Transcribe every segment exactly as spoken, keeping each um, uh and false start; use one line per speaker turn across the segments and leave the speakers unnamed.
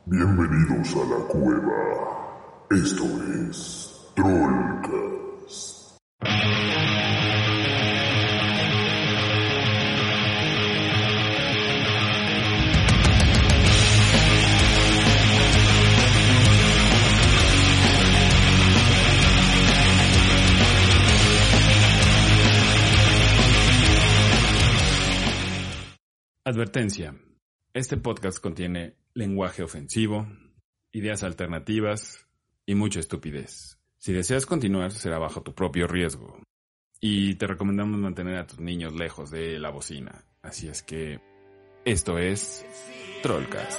Bienvenidos a la cueva. Esto es Trollcast.
Advertencia. Este podcast contiene lenguaje ofensivo, ideas alternativas y mucha estupidez. Si deseas continuar, será bajo tu propio riesgo. Y te recomendamos mantener a tus niños lejos de la bocina. Así es que esto es Trollcast.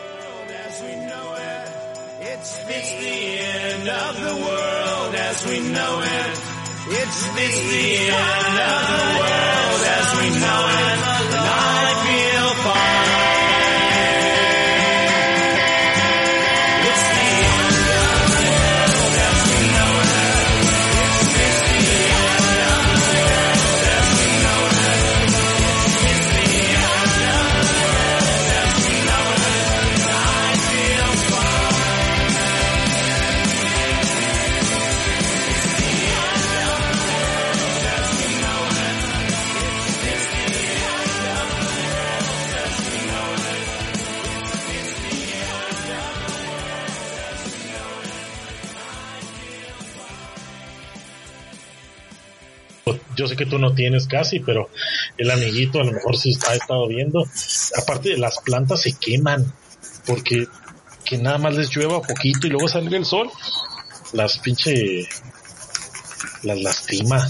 Yo sé que tú no tienes casi, pero el amiguito a lo mejor sí ha estado viendo. Aparte, las plantas se queman porque que nada más les llueva poquito y luego sale el sol. Las pinche... las lastima.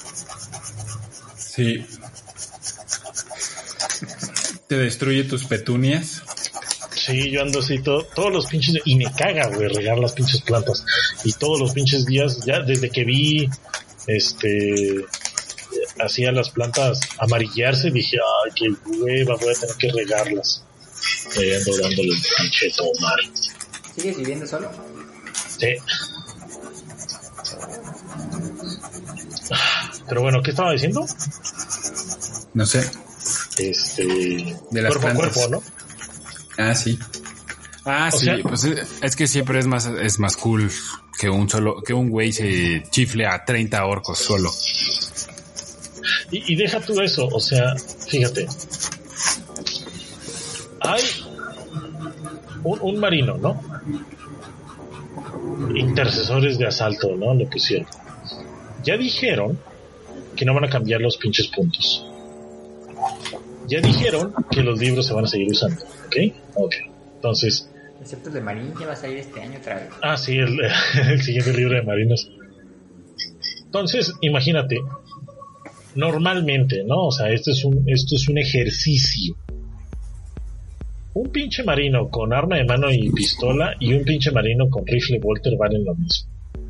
Sí. ¿Te destruye tus petunias?
Sí, yo ando así todo, todos los pinches... Y me caga, güey, regar las pinches plantas. Y todos los pinches días, ya desde que vi... Este... hacía las plantas amarillarse, dije, ay, qué hueva, voy a tener que regarlas. Ahí ando dándole el pinche tomar.
¿Sigues viviendo solo?
Sí. Pero bueno, ¿qué estaba diciendo?
No sé.
Este...
De las
cuerpo a
plantas.
cuerpo, ¿no?
Ah, sí. Ah,
O
sí,
sea,
pues es, es que siempre es más es más cool que un solo que un güey se chifle a treinta orcos solo.
Y, y deja tú eso, o sea, fíjate. Hay un, un marino, ¿no? Intercesores de asalto, ¿no? Le pusieron. Ya dijeron que no van a cambiar los pinches puntos. Ya dijeron que los libros se van a seguir usando, ¿ok? Ok. Entonces...
Excepto el de Marín, que va a salir este año otra vez.
Ah, sí, el, el siguiente libro de marinos. Entonces, imagínate... Normalmente, ¿no? O sea, esto es un, esto es un ejercicio. Un pinche marino con arma de mano y pistola y un pinche marino con rifle Walter valen lo mismo.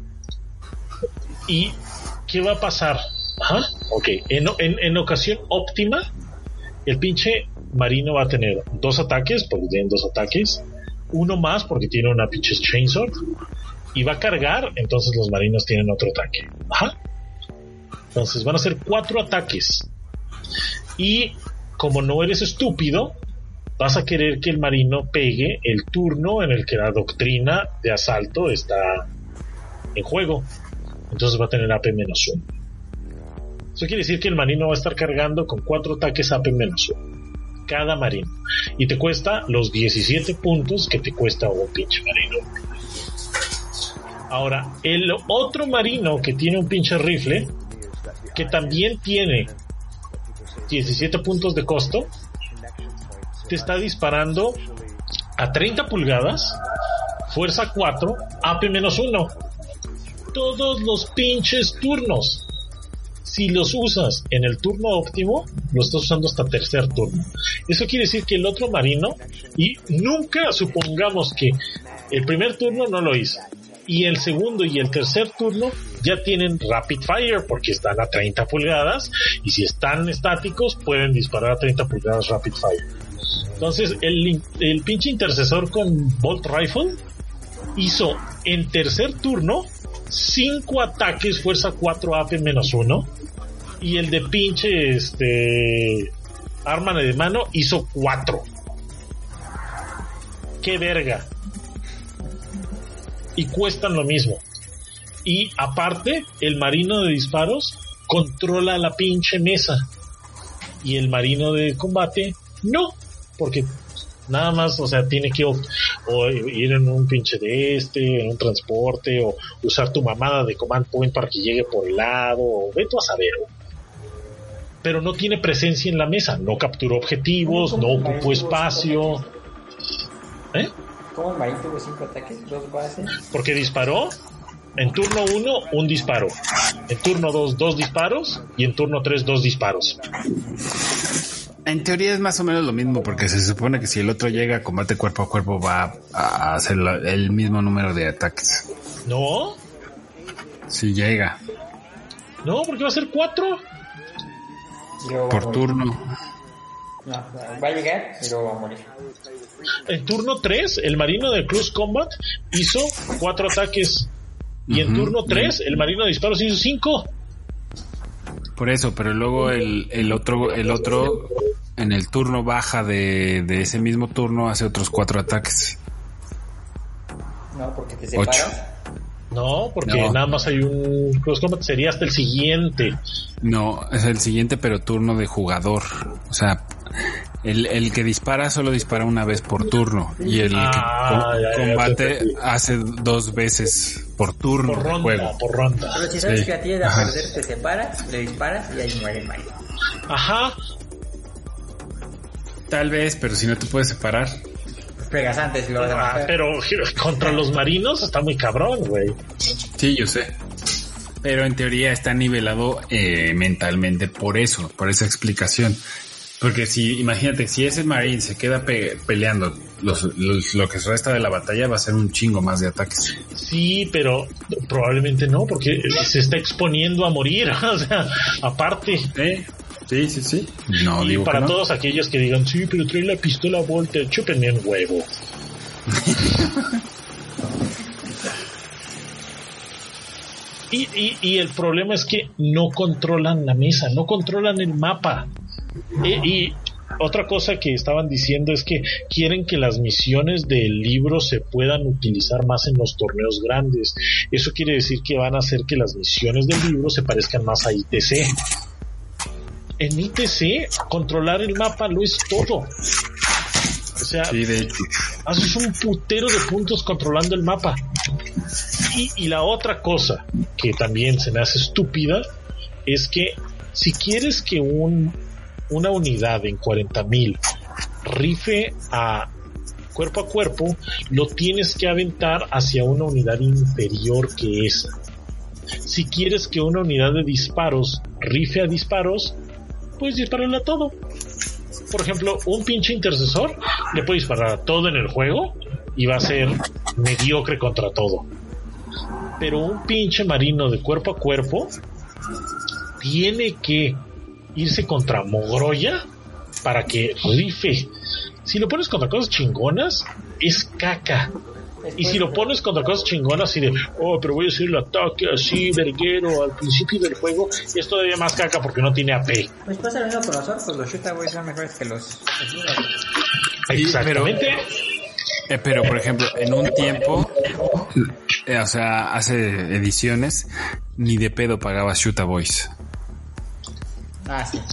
¿Y qué va a pasar? Ajá, ok. En, en, en ocasión óptima, el pinche marino va a tener dos ataques, porque tienen dos ataques, uno más porque tiene una pinche chainsword, y va a cargar, entonces los marinos tienen otro ataque. Ajá. Entonces van a ser cuatro ataques. Y como no eres estúpido, vas a querer que el marino pegue el turno en el que la doctrina de asalto está en juego. Entonces va a tener A P menos uno. Eso quiere decir que el marino va a estar cargando con cuatro ataques A P menos uno. Cada marino. Y te cuesta los diecisiete puntos que te cuesta un pinche marino. Ahora, el otro marino que tiene un pinche rifle, que también tiene diecisiete puntos de costo, te está disparando a treinta pulgadas, fuerza cuatro, A P menos uno. Todos los pinches turnos. Si los usas en el turno óptimo, lo estás usando hasta tercer turno. Eso quiere decir que el otro marino, y nunca supongamos que el primer turno no lo hizo, y el segundo y el tercer turno ya tienen rapid fire porque están a treinta pulgadas, y si están estáticos pueden disparar a treinta pulgadas rapid fire. Entonces el, el pinche intercesor con bolt rifle hizo en tercer turno cinco ataques fuerza cuatro A P menos uno, y el de pinche este arma de mano hizo cuatro. qué verga. Y cuestan lo mismo. Y aparte, el marino de disparos controla la pinche mesa. Y el marino de combate no, porque nada más, o sea, tiene que o, o ir en un pinche de este, en un transporte, o usar tu mamada de command point para que llegue por el lado, o ve tú a saber. Pero no tiene presencia en la mesa, no capturó objetivos, no ocupó espacio. ¿Eh?
¿Cómo el marín tuvo cinco ataques, dos bases?
Porque disparó. En turno uno, un disparo. En turno dos, dos disparos. Y en turno tres, dos disparos.
En teoría es más o menos lo mismo, porque se supone que si el otro llega a combate cuerpo a cuerpo va a hacer la, el mismo número de ataques.
¿No?
Si llega.
No, porque va a ser cuatro.
Yo
por turno.
No, va a llegar y luego va a morir.
En turno tres, el marino de Close Combat hizo cuatro ataques. Y en uh-huh. turno tres, el marino de disparos hizo cinco.
Por eso, pero luego el, el otro, el otro en el turno baja de, de ese mismo turno hace otros cuatro ataques.
No, porque te separas.
Ocho.
No, porque no. Nada más hay un Close Combat, sería hasta el siguiente.
No, es el siguiente, pero turno de jugador. O sea, el, el que dispara solo dispara una vez por turno. Y el
ah,
que
ya,
com-
ya,
combate
ya, ya.
hace dos veces por turno.
Por ronda,
de juego.
por ronda.
Pero si sabes
Sí.
que a ti de perder te separas, le disparas y ahí muere el marino.
Ajá.
Tal vez, pero si no te puedes separar.
Pegas antes y lo vas a
Ah,
matar.
pero contra los marinos está muy cabrón, güey.
Sí, yo sé. Pero en teoría está nivelado eh, mentalmente por eso, por esa explicación. Porque si, imagínate, si ese marine se queda pe- peleando los, los, lo que resta de la batalla, va a ser un chingo más de ataques.
Sí, pero probablemente no, porque se está exponiendo a morir. O sea, aparte.
¿Eh? Sí, sí, sí. No,
y
digo
para
que no.
todos aquellos que digan, sí, pero trae la pistola a vuelta, chúpenme un huevo. y, y, y el problema es que no controlan la mesa, no controlan el mapa. E, y otra cosa que estaban diciendo es que quieren que las misiones del libro se puedan utilizar más en los torneos grandes. Eso quiere decir que van a hacer que las misiones del libro se parezcan más a I T C. En I T C, controlar el mapa lo es todo. O sea,
Sí, de hecho.
haces un putero de puntos controlando el mapa. Y, y la otra cosa que también se me hace estúpida es que si quieres que un una unidad en cuarenta mil rife a cuerpo a cuerpo, lo tienes que aventar hacia una unidad inferior que esa. Si quieres que una unidad de disparos rife a disparos, puedes dispararle a todo. Por ejemplo, un pinche intercesor le puede disparar a todo en el juego y va a ser mediocre contra todo. Pero un pinche marino de cuerpo a cuerpo tiene que irse contra Mogroya para que rife. Si lo pones contra cosas chingonas, es caca. Y si lo pones contra cosas chingonas así de, oh, pero voy a hacer el ataque así, verguero, al principio del juego, es todavía más caca porque no tiene A P.
Pues pasa lo mismo con los orcos, los shootaways son mejores que los...
Exactamente.
Eh, pero, por ejemplo, en un tiempo, eh, o sea, hace ediciones, ni de pedo pagaba Shoota Boys.
Ah, sí.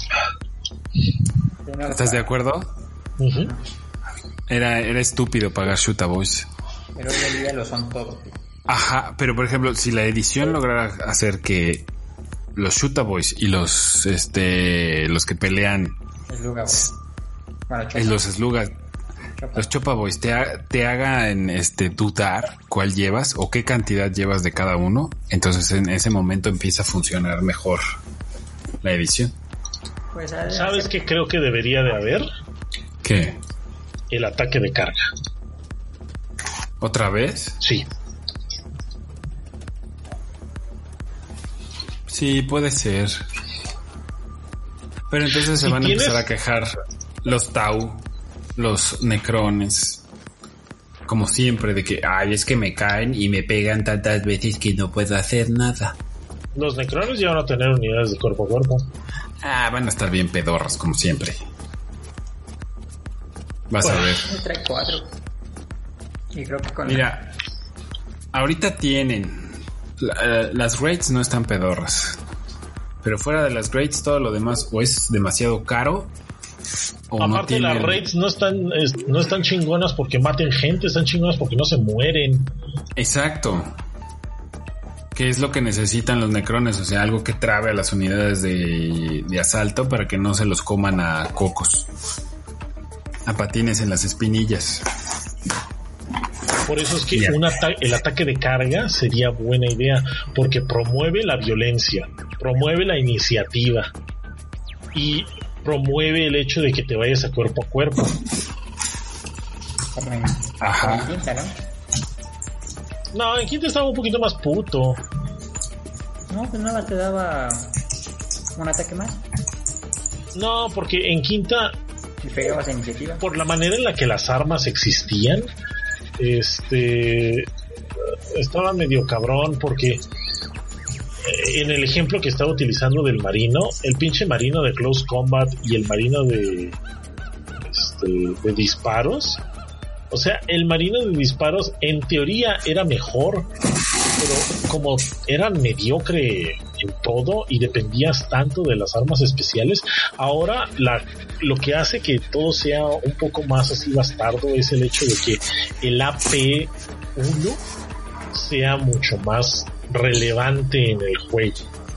¿Estás de acuerdo?
Uh-huh.
Era, era estúpido pagar Shoota Boys.
Pero hoy en día lo son todos.
Ajá, pero por ejemplo, si la edición lograra hacer que los Shoota Boys y los, este, los que pelean,
Sluga, bueno,
eh, los Slugas, los Chopa Boys, te, ha, te hagan este, dudar cuál llevas o qué cantidad llevas de cada uno, entonces en ese momento empieza a funcionar mejor la edición.
Pues, a ver,
¿Sabes qué creo que debería de haber?
¿Qué?
El ataque de carga.
¿Otra vez?
Sí.
Sí, puede ser. Pero entonces se
Si
van a
tienes-
empezar a quejar los Tau, los Necrones, como siempre, de que, ay, es que me caen y me pegan tantas veces que no puedo hacer nada.
Los necrones ya van a tener unidades de cuerpo a cuerpo.
Ah, van a estar bien pedorras, como siempre. Vas
Bueno.
a ver.
me trae cuatro. Y creo que con
Mira, ahorita tienen... La, las raids no están pedorras. Pero fuera de las raids, todo lo demás o es demasiado caro... O
aparte
no tienen...
las raids no están, es, no están chingonas porque maten gente, están chingonas porque no se mueren.
Exacto. ¿Qué es lo que necesitan los necrones? O sea, algo que trabe a las unidades de, de asalto para que no se los coman a cocos. A patines en las espinillas.
Por eso es que
Yeah.
un ata- el ataque de carga sería buena idea, porque promueve la violencia, promueve la iniciativa y promueve el hecho de que te vayas a cuerpo a cuerpo.
como en,
Ajá.
como en quinta, ¿no?
No, en quinta estaba un poquito más puto.
No, pues nada, te daba un ataque más
No, porque en quinta,
y pegabas a iniciativa.
por la manera en la que las armas existían, este estaba medio cabrón, porque eh, en el ejemplo que estaba utilizando del marino, el pinche marino de close combat y el marino de este, de disparos, o sea, el marino de disparos en teoría era mejor, pero como era mediocre en todo y dependías tanto de las armas especiales, ahora la, lo que hace que todo sea un poco más así bastardo es el hecho de que el A P uno sea mucho más relevante en el juego.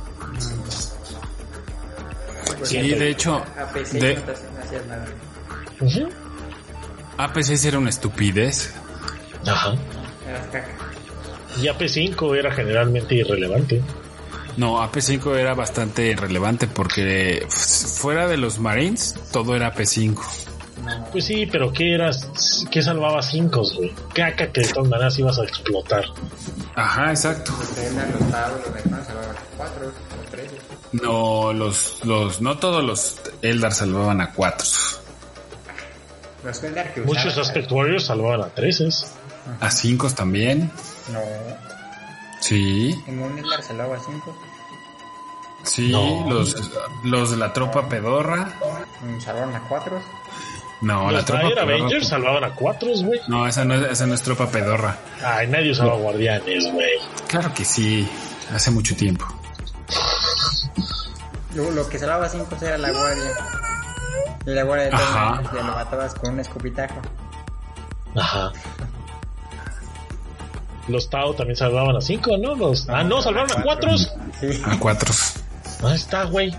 Sí, de hecho,
A P C
de-
no te no hacías nada.
Uh-huh.
A P C era una estupidez.
Ajá.
Eras caca.
Y A P cinco era generalmente irrelevante.
No, A P cinco era bastante relevante porque fuera de los Marines, todo era A P cinco.
Pues sí, pero ¿qué eras? ¿Qué salvaba cinco, güey? Caca que de todas maneras ibas a explotar.
Ajá, exacto.
Los Eldar, los Tau, los Necrones salvaban a cuatro o tres.
No, los, los, no todos los Eldar salvaban a cuatro.
Los Eldar que
Muchos
usaban-
Aspect Warriors salvaban a treces.
A cinco también.
No,
Sí,
en un Eldar salvaba a cinco.
sí,
No.
los, los de la tropa pedorra.
Mm, salvaban a cuatro.
No, la
Los
tropa
Dire
pedorra.
Avengers salvaban a cuatro, güey.
No, esa no, es, esa no es tropa pedorra.
Ay, nadie usaba guardianes, güey.
Claro que sí, hace mucho tiempo.
Lo, lo que salvaba a cinco era la guardia. Y la guardia de
Ajá.
todos ya lo matabas con un escupitajo.
Ajá. Los Tau también salvaban a cinco, ¿no? Los... Ah, no, salvaban a cuatro.
Sí.
A cuatro.
Ahí está, güey.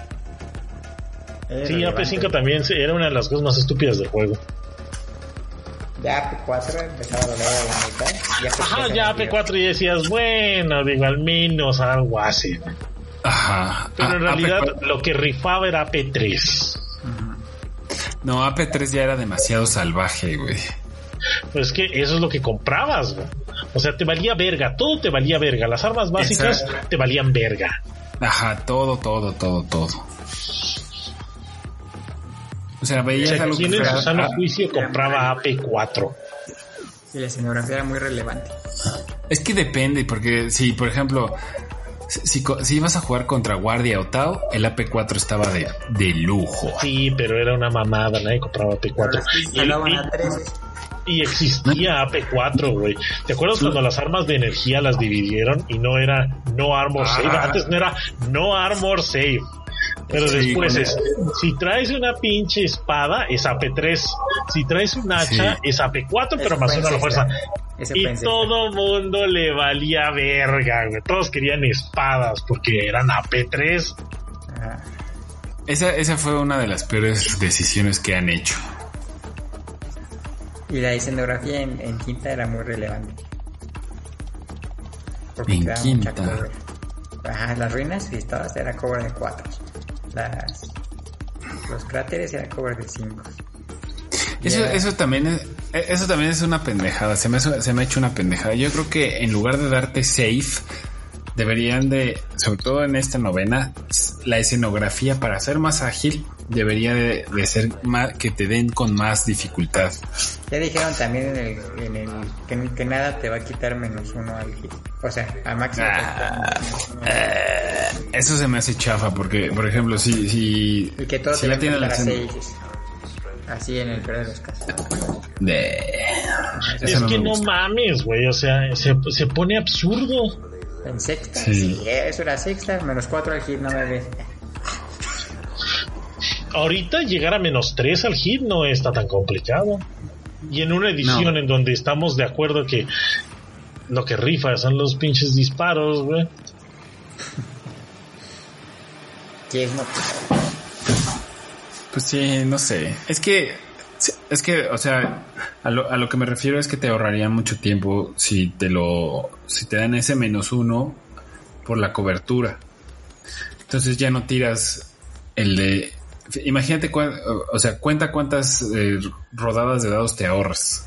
Era
Sí, A P
relevante.
cinco también sí, era una de las cosas más estúpidas del juego.
Ya A P cuatro empezaba a doler a la mitad. Y A P
Ajá,
tres
ya
se
A P
murió.
cuatro y decías, bueno, digo, al menos algo así.
Ajá.
Pero en
A-
realidad
A P cuatro
lo que rifaba era A P tres.
No, A P tres ya era demasiado salvaje, güey.
Pues es que eso es lo que comprabas, güey. O sea, te valía verga, todo te valía verga. Las armas básicas
Exacto.
te valían verga.
Ajá, todo, todo, todo, todo. O sea,
O
veías
sea,
algo que
¿quién en
fuera-
su sano
ah,
juicio compraba A P cuatro?
Y la escenografía era muy relevante.
Es que depende, porque si, por ejemplo, si, si, si ibas a jugar contra Guardia o Tau, el A P cuatro estaba de, de lujo.
Sí, pero era una mamada, nadie compraba A P cuatro.
Pero las que
Y, el-
salvaban
y-
a tres.
y existía A P cuatro, güey. ¿Te acuerdas cuando las armas de energía las dividieron y no era no armor
Ah.
save? Antes no era no armor save. Pero
Sí,
después
con-
es, si traes una pinche espada, es A P tres. Si traes un hacha,
Sí.
es A P cuatro, pero
Eso
más
fue en
una a la fuerza.
sexta. Eso
Y
fue en sexta.
todo mundo le valía verga, güey. Todos querían espadas porque eran A P tres.
Ajá.
Esa, esa fue una de las peores decisiones que han hecho.
Y la escenografía en, en quinta era muy relevante. Porque
En
te daba mucha
quinta.
cover. Ajá, las ruinas y todas eran cover de cuatro. Las, los cráteres eran cover de cinco.
Eso,
Ya.
eso también es, eso también es una pendejada. Se me, ha- se me ha hecho una pendejada. Yo creo que en lugar de darte safe, deberían de, sobre todo en esta novena, la escenografía para ser más ágil debería de, de ser más, que te den con más dificultad.
Ya dijeron también en el, en el que, que nada te va a quitar menos uno al hit. O sea, a máximo te va a quitar menos uno al hit.
Eso se me hace chafa porque, por ejemplo, si, si,
Y que todo
si
te va
ya
a
tienes
quitar a
la escena-
seis. Así en el peor de los casos.
de,
Eso
es
no
que
me
no
gusta.
mames, güey. O sea, se, se pone absurdo.
En sexta,
Sí.
sí, eso era sexta, menos cuatro al hit, no me ves.
Ahorita llegar a menos tres al hit no está tan complicado. Y en una edición
No.
en donde estamos de acuerdo que lo que rifa son los pinches disparos, güey.
¿Qué es no?
Pues sí, no sé. Es que, es que, o sea, a lo, a lo que me refiero es que te ahorraría mucho tiempo si te lo, si te dan ese menos uno por la cobertura. Entonces ya no tiras el de, imagínate, cuán, o sea, cuenta cuántas eh, rodadas de dados te ahorras.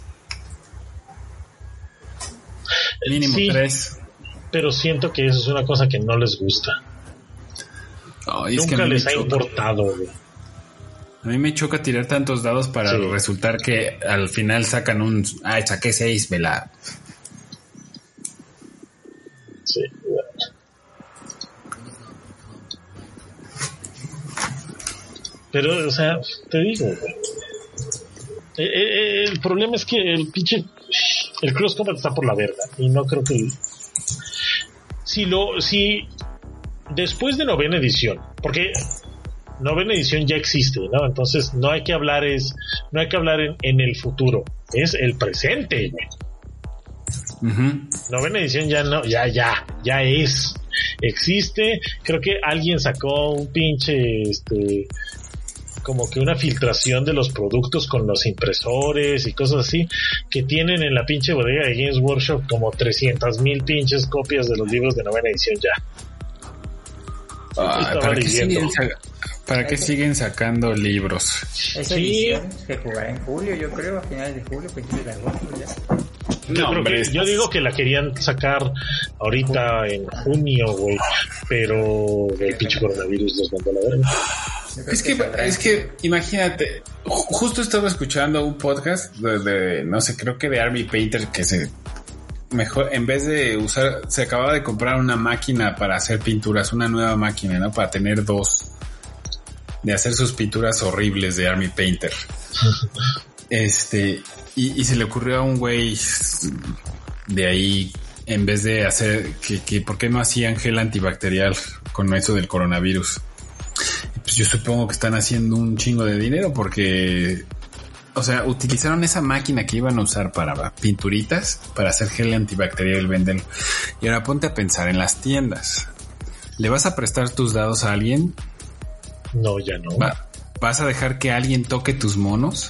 Mínimo
Sí.
tres.
Pero siento que eso es una cosa que no les gusta.
Ay, es que a
Nunca
mí me
les ha
choca.
importado, güey.
A mí me choca tirar tantos dados para
Sí.
resultar que al final sacan un... Ay, saqué seis, vela.
Sí, güey. Pero, o sea, te digo, güey. Eh, eh, el problema es que el pinche... El cross combat está por la verga. Y no creo que... Si lo... Si... Después de novena edición, porque novena edición ya existe, ¿no? Entonces no hay que hablar es, no hay que hablar en, en el futuro, es el presente, güey.
Uh-huh.
Novena edición ya no, ya, ya, ya es, existe. Creo que alguien sacó un pinche, este, como que una filtración de los productos con los impresores y cosas así, que tienen en la pinche bodega de Games Workshop como trescientas mil pinches copias de los libros de novena edición ya.
Ay,
Estaba
¿para, qué
leyendo.
siguen, sa- ¿Para qué siguen sacando libros?
Esa
Sí.
edición se jugará en julio, yo creo, a finales de julio, principios de agosto ya.
Yo,
No,
creo
hombre,
que-
estás-
yo digo que la querían sacar ahorita en junio, güey, pero el pinche coronavirus nos mandó a la verga.
Yo creo
Es que,
saldrá
es
en
que, imagínate, ju- justo estaba escuchando un podcast de, de, no sé, creo que de Army Painter que se, mejor, en vez de usar, se acababa de comprar una máquina para hacer pinturas, una nueva máquina, ¿no? Para tener dos, de hacer sus pinturas horribles de Army Painter. Este, y, y se le ocurrió a un güey de ahí, en vez de hacer, que, que, ¿por qué no hacían gel antibacterial con eso del coronavirus? Pues yo supongo que están haciendo un chingo de dinero porque, o sea, utilizaron esa máquina que iban a usar para pinturitas, para hacer gel antibacterial y venderlo. Y ahora ponte a pensar en las tiendas. ¿Le vas a prestar tus dados a alguien?
No, ya no.
Va- ¿Vas a dejar que alguien toque tus monos?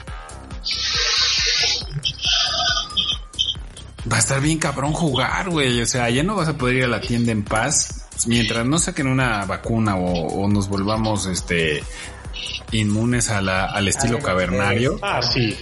Va a estar bien cabrón jugar, güey. O sea, ya no vas a poder ir a la tienda en paz mientras no saquen una vacuna o, o nos volvamos este inmunes a la, al estilo
Ay,
cavernario.
Ah, sí.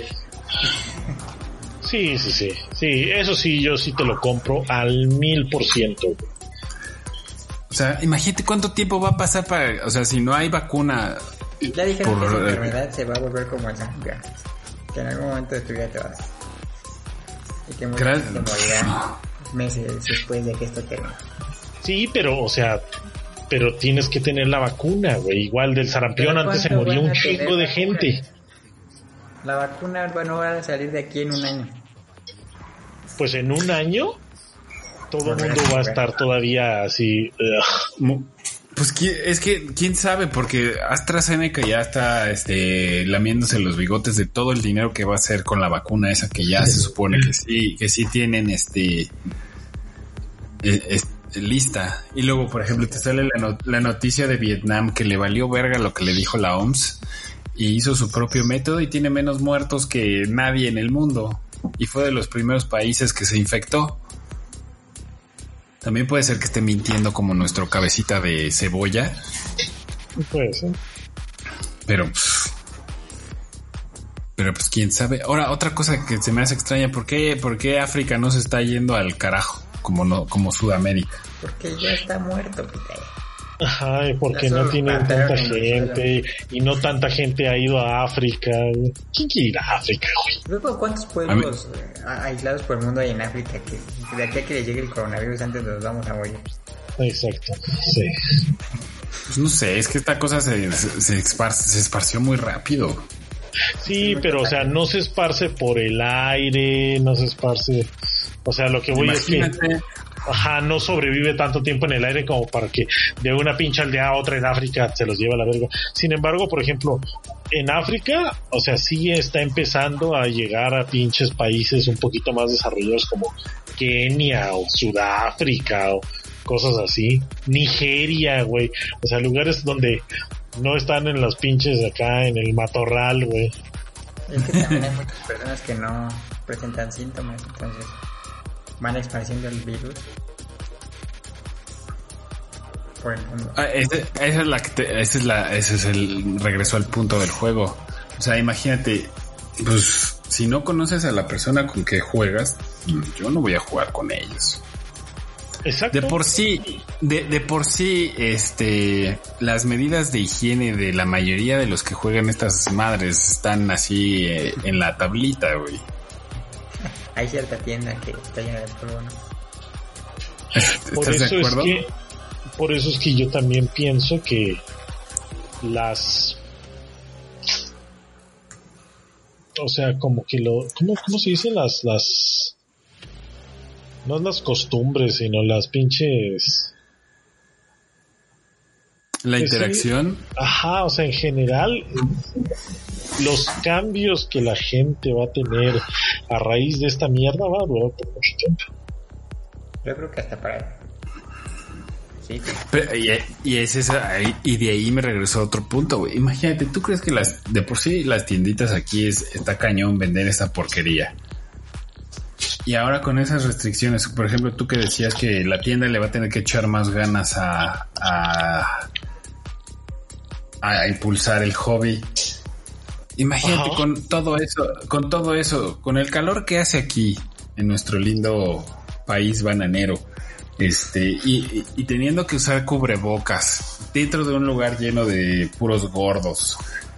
Sí, sí, sí. Sí, eso sí, yo sí te lo compro al mil por ciento.
O sea, imagínate cuánto tiempo va a pasar para, o sea, si no hay vacuna.
Ya dijeron
Por-
que esa enfermedad se va a volver como el sangre, que en algún momento de tu vida te vas. Y que mucha
Gra-
gente morirá meses después de que esto termine.
Sí, pero, o sea, pero tienes que tener la vacuna, güey. Igual del sarampión
¿Pero
antes se
cuánto
moría
van
un
a tener
chingo de
vacuna?
gente.
La vacuna va- no va a salir de aquí en un año.
Pues en un año todo el
Correcto,
mundo va a
güey.
estar todavía así. ugh.
Mu- Pues qui- es que quién sabe, porque AstraZeneca ya está este lamiéndose los bigotes de todo el dinero que va a hacer con la vacuna esa que ya se supone que sí, que sí tienen este eh, es- lista. Y luego, por ejemplo, te sale la, no- la noticia de Vietnam que le valió verga lo que le dijo la O M S y hizo su propio método y tiene menos muertos que nadie en el mundo. Y fue de los primeros países que se infectó. También puede ser que esté mintiendo como nuestro cabecita de cebolla,
Puede ser.
pero pues, pero pues quién sabe. Ahora, otra cosa que se me hace extraña, ¿por qué, por qué África no se está yendo al carajo como no, como Sudamérica?
Porque ya está muerto, Peter.
Ajá, y porque
Eso
no
lo
tienen
plantearon
tanta
en Venezuela.
gente y no tanta gente ha ido a África. ¿Quién quiere ir a África, güey?
Luego, ¿cuántos pueblos eh, a- aislados por el mundo hay en África que de aquí a que le llegue el coronavirus antes nos vamos a morir?
Exacto, sí.
Pues no sé, es que esta cosa se, se, se espar- se esparció muy rápido.
Sí, pero o sea, no se esparce por el aire, no se esparce, o sea, lo que voy Imagínate. es que ajá, no sobrevive tanto tiempo en el aire como para que de una pinche aldea a otra en África se los lleve a la verga. Sin embargo, por ejemplo, en África, o sea, sí está empezando a llegar a pinches países un poquito más desarrollados como Kenia o Sudáfrica o cosas así. Nigeria, güey. O sea, lugares donde no están en las pinches acá en el matorral, güey.
Es que también hay muchas personas que no presentan síntomas, entonces van esparciendo el virus por el mundo.
Ah, ese, esa es la que te, esa es la, ese es el regreso al punto del juego. O sea, imagínate, pues si no conoces a la persona con que juegas, yo no voy a jugar con ellos.
Exacto.
De por sí, de, de por sí, este, las medidas de higiene de la mayoría de los que juegan estas madres están así eh, en la tablita, güey.
Hay cierta tienda que está llena de polvo, ¿no?
Por
¿Estás
eso
de acuerdo?
Es que, por eso es que yo también pienso que las, o sea, como que lo, ¿cómo, cómo se dice? Las, las, no las costumbres, sino las pinches,
la interacción.
Ajá, o sea, en general, los cambios que la gente va a tener a raíz de esta mierda va a durar por mucho tiempo.
Yo creo que hasta para... Sí.
Pero, y, y es esa, y de ahí me regresó a otro punto, güey. Imagínate, ¿tú crees que las de por sí las tienditas aquí es, está cañón vender esta porquería? Y ahora con esas restricciones, por ejemplo, tú que decías que la tienda le va a tener que echar más ganas a, a, a impulsar el hobby. Imagínate Ajá. con todo eso, con todo eso, con el calor que hace aquí en nuestro lindo país bananero, este, y, y teniendo que usar cubrebocas dentro de un lugar lleno de puros gordos.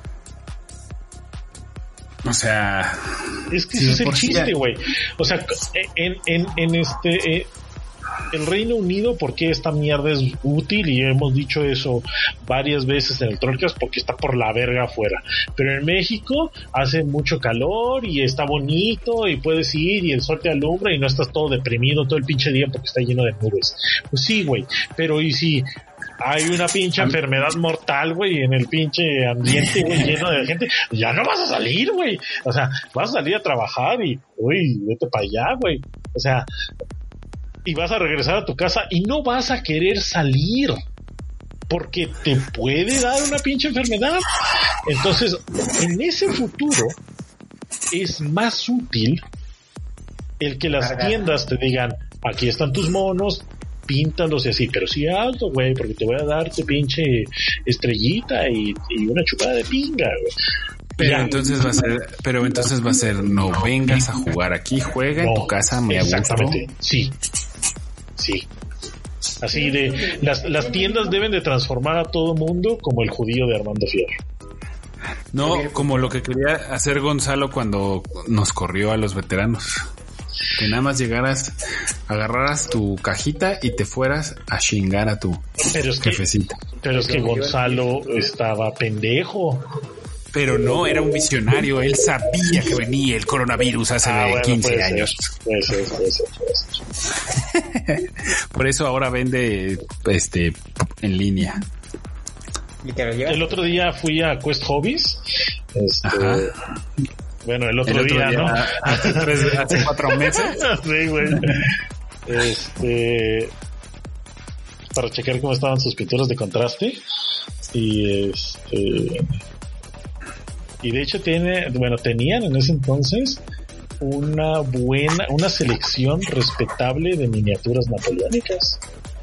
O sea,
es que si ese es el chiste, güey. O sea, en, en, en este, eh, el Reino Unido, porque esta mierda es útil, y hemos dicho eso varias veces en el Trollcast, porque está por la verga afuera. Pero en México hace mucho calor y está bonito y puedes ir y el sol te alumbra y no estás todo deprimido todo el pinche día porque está lleno de nubes. Pues sí, güey. Pero y si hay una pinche enfermedad mortal, güey, en el pinche ambiente, güey, lleno de gente, ya no vas a salir, güey. O sea, vas a salir a trabajar y, uy, vete para allá, güey. O sea, y vas a regresar a tu casa y no vas a querer salir porque te puede dar una pinche enfermedad. Entonces, en ese futuro es más útil el que las tiendas te digan, aquí están tus monos, píntalos y así, pero sí alto, güey, porque te voy a dar tu pinche estrellita y, y una chupada de pinga, güey.
Pero
Ya.
entonces va a ser, pero entonces va a ser, no vengas a jugar aquí, juega en
No,
tu casa, me gusto.
exactamente, sí, sí. Así de, las, las tiendas deben de transformar a todo mundo como el judío de Armando Fierro.
No, como lo que quería hacer Gonzalo cuando nos corrió a los veteranos. Que nada más llegaras, agarraras tu cajita y te fueras a chingar a tu
Pero es que,
jefecita.
pero es que Gonzalo estaba pendejo.
Pero no, era un visionario. Él sabía que venía el coronavirus hace
Ah, bueno,
quince
puede
años.
ser, puede ser, puede ser, puede ser.
Por eso ahora vende este en línea.
¿Y te lo llevas?
El otro día fui a Quest Hobbies. Este,
Ajá.
bueno, el otro,
El otro
día,
día,
¿no?
Hace, tres, hace cuatro meses.
Sí, güey. Este, para checar cómo estaban sus pinturas de contraste. Y este, y de hecho tiene, bueno, tenían en ese entonces una buena, una selección respetable de miniaturas napoleónicas.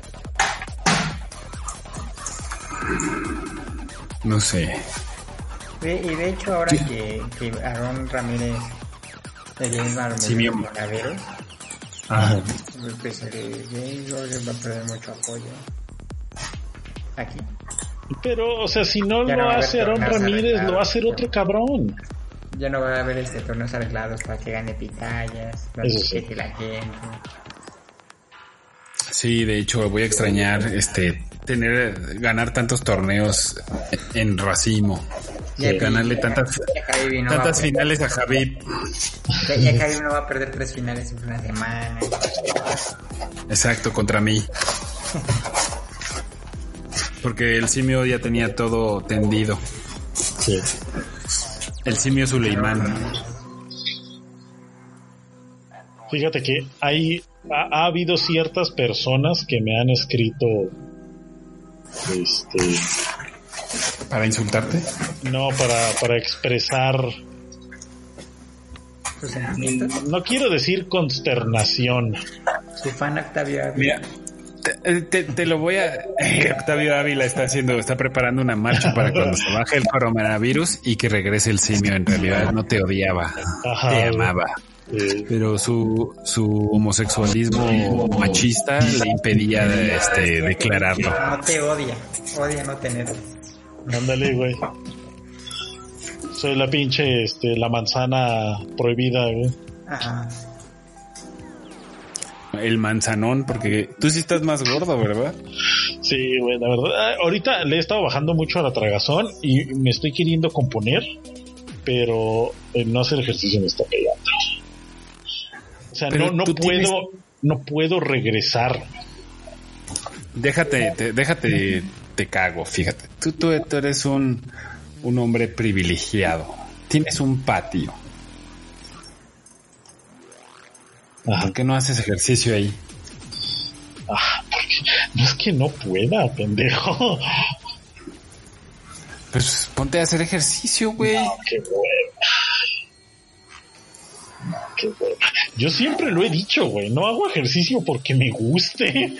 No sé.
De, y de hecho ahora que, que Aarón Ramírez le llama
Sí, mi
los
amor.
calaveros,
Ajá.
pues el James Rogers va a perder mucho apoyo aquí.
Pero, o sea, si no
Ya
lo
no va a
hace
haber
Aarón
torneos
Ramírez,
arreglados.
lo va a hacer otro cabrón.
Ya no va a haber este torneos arreglados para que gane pitayas, no
Eso
se
sí.
queje la gente.
Sí, de hecho voy a extrañar este tener ganar tantos torneos en racimo.
Ya,
ganarle
ya,
tantas
ya Javi no
tantas
va a
finales a Javib.
Ya, ya Javi no va a perder tres finales en una semana.
Exacto, contra mí. Porque el simio ya tenía todo tendido.
Sí.
El simio Suleimán.
Fíjate que hay ha, ha habido ciertas personas que me han escrito este
¿Para insultarte?
no para para expresar,
Sus sentimientos.
no quiero decir consternación.
Su fan Octavio Ávila.
Mira, te, te, te lo voy a... Octavio Ávila está haciendo, está preparando una marcha para cuando se baje el coronavirus y que regrese el simio. En realidad no te odiaba,
Ajá,
te
güey.
amaba.
Eh,
Pero su, su homosexualismo machista le impedía este, declararlo.
No te odia, odia no tenerlo.
ándale, güey. Soy la pinche este la manzana prohibida, güey.
Ajá.
El manzanón, porque tú sí estás más gordo, ¿verdad?
Sí, güey, la verdad. ah, Ahorita le he estado bajando mucho a la tragazón y me estoy queriendo componer, pero el no hacer ejercicio me está pegando. O sea,
Pero
no, no
tú
puedo,
tienes-
no puedo regresar.
Déjate, te, déjate, te cago, fíjate. Tú, tú, tú eres un, un hombre privilegiado. Tienes un patio.
Ajá.
¿Por qué no haces ejercicio ahí?
Ah, porque no es que no pueda, pendejo.
Pues ponte a hacer ejercicio, güey.
Qué hueva. Qué hueva. Yo siempre lo he dicho, güey. No hago ejercicio porque me guste.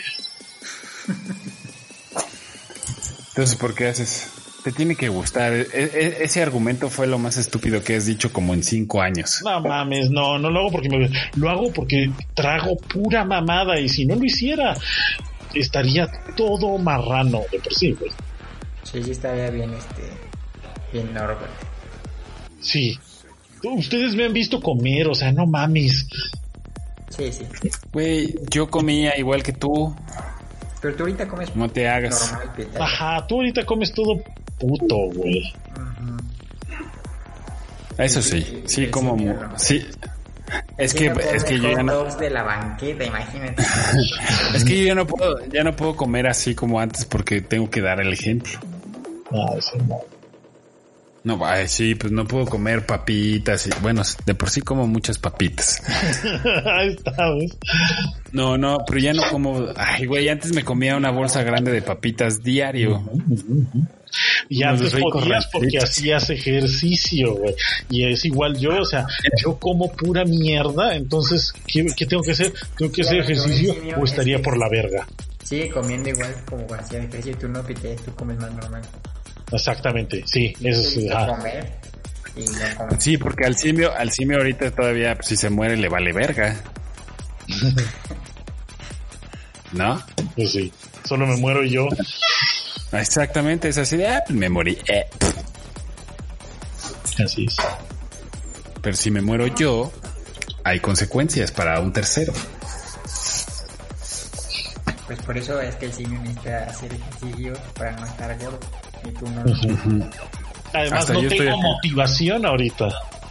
Entonces, ¿por qué haces? Te tiene que gustar. E- e- ese argumento fue lo más estúpido que has dicho como en cinco años.
No mames, no, no lo hago porque me lo hago porque trago pura mamada y si no lo hiciera estaría todo marrano de por sí, güey.
Sí, sí estaría bien, este, bien normal.
Sí. Ustedes me han visto comer, o sea, no mames.
Sí, sí.
Güey, yo comía igual que tú.
Pero tú ahorita comes
No te hagas.
normal, Peter.
Ajá, tú ahorita comes todo puto, güey.
Ujú.
Eso sí, sí como mu- sí. Es que
Sí, no
es que
comes
yo ya
hot
no
dogs de la banqueta, imagínate.
es que yo ya no puedo ya no puedo comer así como antes porque tengo que dar el ejemplo.
No, eso no.
No, ay, sí, pues no puedo comer papitas y bueno, de por sí como muchas papitas.
Ahí está, ¿ves?
No, no, pero ya no como, ay, güey, antes me comía una bolsa grande de papitas diario.
Y
Unos
antes
ricos
podías porque
rancheritos.
hacías ejercicio, güey. Y es igual yo, o sea, yo como pura mierda, entonces, ¿qué, qué tengo que hacer? ¿Tengo que hacer ejercicio o estaría por la verga?
Sigue comiendo igual como cuando hacía ejercicio y tú no, Peter, tú comes más normal.
Exactamente, sí, eso
Te he
es,
visto
ajá.
comer y no comes.
Sí, porque al simio, al simio ahorita todavía, pues, si se muere le vale verga. ¿No?
Pues sí, solo me muero yo.
Exactamente, es así de, ah, pues me morí. Eh.
Así es.
Pero si me muero yo, hay consecuencias para un tercero.
Pues por eso es que el simio necesita hacer ejercicio para no estar gordo. Y tú no.
Ujú.
Además,
Hasta
no
yo estoy
tengo
acá.
motivación ahorita.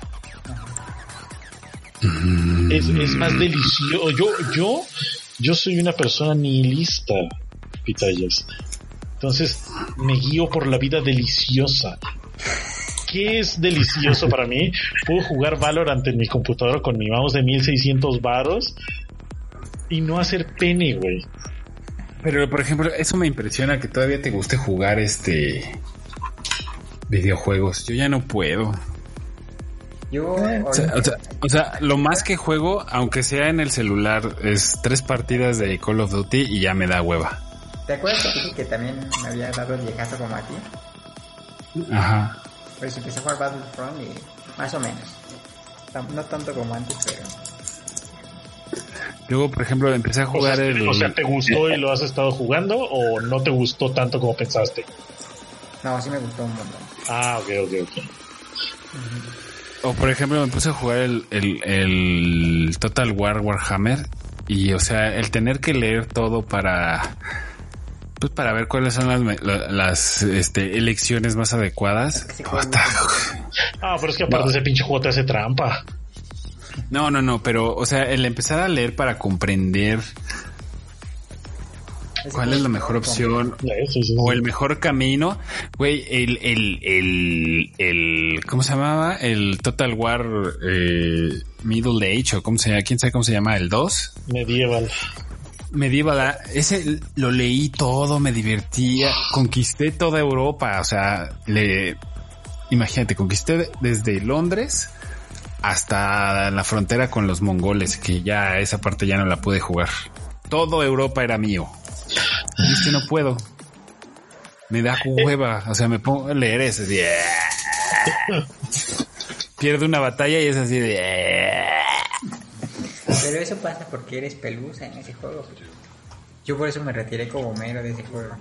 Es, es más delicioso. Yo, yo, yo soy una persona nihilista, Pitayas. Entonces, me guío por la vida deliciosa. ¿Qué es delicioso para mí? Puedo jugar Valorant en mi computadora con mi mouse de mil seiscientos varos y no hacer pene, güey.
Pero, por ejemplo, eso me impresiona que todavía te guste jugar este videojuegos. Yo ya no puedo.
Yo,
O sea, o sea, o sea, lo más que juego, aunque sea en el celular, es tres partidas de Call of Duty y ya me da hueva.
¿te acuerdas que dije que también me había dado el viejazo como a ti?
Ajá.
Pues empecé a jugar Battlefront y más o menos. Tam- No tanto como antes, pero...
Luego, por ejemplo, empecé a
O
jugar
sea,
el...
o sea, ¿te gustó y lo has estado jugando o no te gustó tanto como pensaste?
No, sí me gustó un montón.
Ah, ok, ok, ok.
O por ejemplo, me puse a jugar el, el, el Total War Warhammer y, o sea, el tener que leer todo para, pues para ver cuáles son las, las este, elecciones más adecuadas.
Ah, pero es que aparte no. ese pinche juego te hace trampa.
No, no, no, pero, o sea, el empezar a leer para comprender cuál es la mejor opción sí, sí, sí. o el mejor camino, güey, el, el, el, el, ¿cómo se llamaba? El Total War eh, Middle Age, o cómo se llama, quién sabe cómo se llama, el dos.
Medieval.
Medieval, ese lo leí todo, me divertía, conquisté toda Europa, o sea, le, imagínate, conquisté desde Londres hasta la frontera con los mongoles, que ya esa parte ya no la pude jugar. Todo Europa era mío. Y es que no puedo. Me da hueva. O sea, me pongo a leer eso así. Pierdo una batalla y es así de...
Pero eso pasa porque eres pelusa en ese juego. Yo por eso me retiré como mero de ese juego.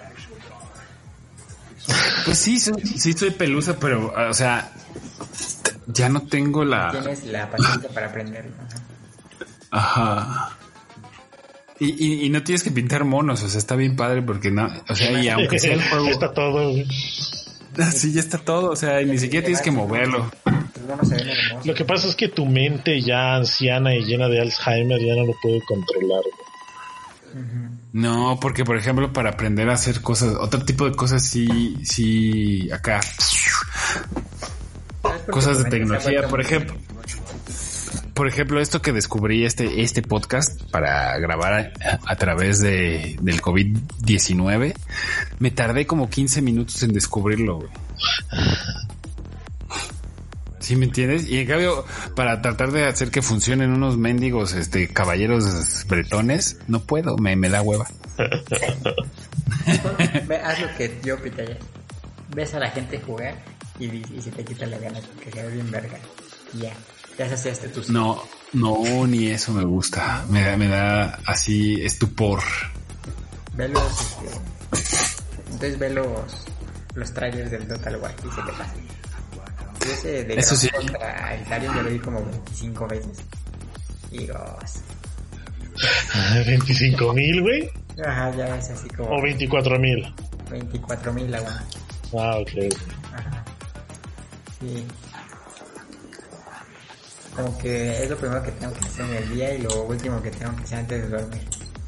Pues sí, soy, sí soy pelusa, pero, o sea, ya no tengo la...
Tienes la paciencia para aprenderlo.
Ajá. Ajá. Y, y, y no tienes que pintar monos, o sea, está bien padre porque no, o sea, y aunque sea el juego...
está todo, güey.
Sí, ya está todo, o sea, y ni siquiera tienes que moverlo.
Lo que pasa es que tu mente ya anciana y llena de Alzheimer ya no lo puede controlar, güey.
No, porque por ejemplo, para aprender a hacer cosas, otro tipo de cosas sí, sí, acá... Cosas de tecnología, por ejemplo... Por ejemplo, esto que descubrí este, este podcast para grabar a, a través de, del COVID diecinueve, me tardé como quince minutos en descubrirlo, güey. ¿Sí me entiendes? Y en cambio, para tratar de hacer que funcionen unos mendigos, este, caballeros bretones, no puedo, me, me da hueva.
Ve, haz lo que yo, Pitaya. Ves a la gente jugar y, y si te quita la gana que sea bien verga. Ya. Yeah. Ya se hacía tú.
No, no, ni eso me gusta. Me da, me da así estupor.
Ve los, este, entonces ve los, los trailers del Total War y se le pasa. Yo ese de
eso sí.
Contra Italia yo lo vi como veinticinco veces. Y Dios.
¿veinticinco mil, güey?
Ajá, ya es así como.
¿O veinticuatro mil?
veinticuatro mil la una.
Ah, ok.
Ajá. Sí. Como que es lo primero que tengo que hacer en el día y lo último que tengo que hacer antes de dormir.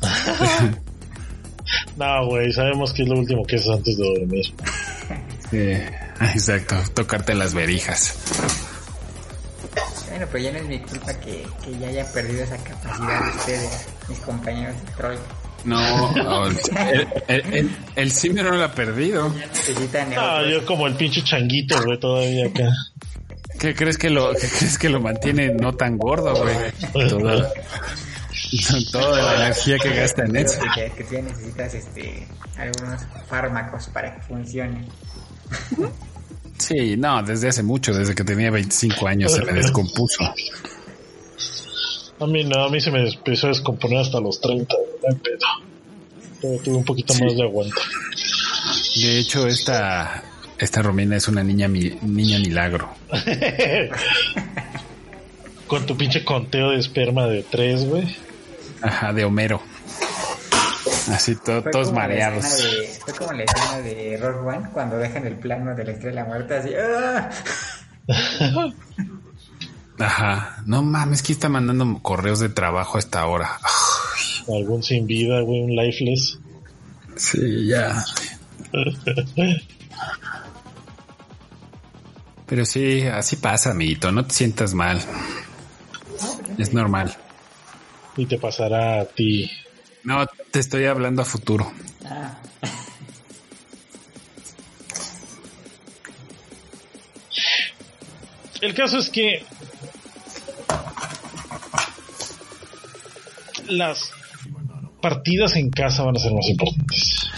No, güey, sabemos que es lo último que haces antes de dormir.
Sí, exacto, tocarte las verijas.
Bueno, pero ya no es mi culpa que, que ya haya perdido esa capacidad de ustedes, mis compañeros de Troll.
No, no el, el, el, el simio no lo ha perdido.
Ya necesitan
ah, yo como el pinche changuito, güey, todavía acá.
¿Qué crees que lo, qué crees que lo mantiene no tan gordo, güey? Toda, toda la energía que gasta en eso.
Que, que tú necesitas este, algunos fármacos para que funcione.
Sí, no, desde hace mucho, desde que tenía veinticinco años se me descompuso.
A mí no, a mí se me empezó a descomponer hasta los treinta, no hay pedo. Pero tuve un poquito sí. más de aguante.
De hecho, esta... Esta Romina es una niña mi, niña milagro.
Con tu pinche conteo de esperma de tres, güey.
Ajá, de Homero. Así to, todos mareados.
De, fue como la escena de Rogue One cuando dejan el plano de la Estrella de la Muerte así. ¡Ah!
Ajá. No mames, que está mandando correos de trabajo a esta hora.
Algún sin vida, güey, un lifeless.
Sí, ya. Pero sí, así pasa, amiguito. No te sientas mal. Es normal.
Y te pasará a ti.
No, te estoy hablando a futuro.
Ah.
El caso es que las partidas en casa van a ser más importantes.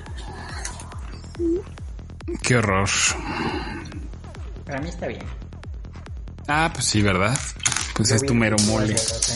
Qué horror.
Para mí está bien.
Ah, pues sí, ¿verdad? Pues yo es tu mero mole.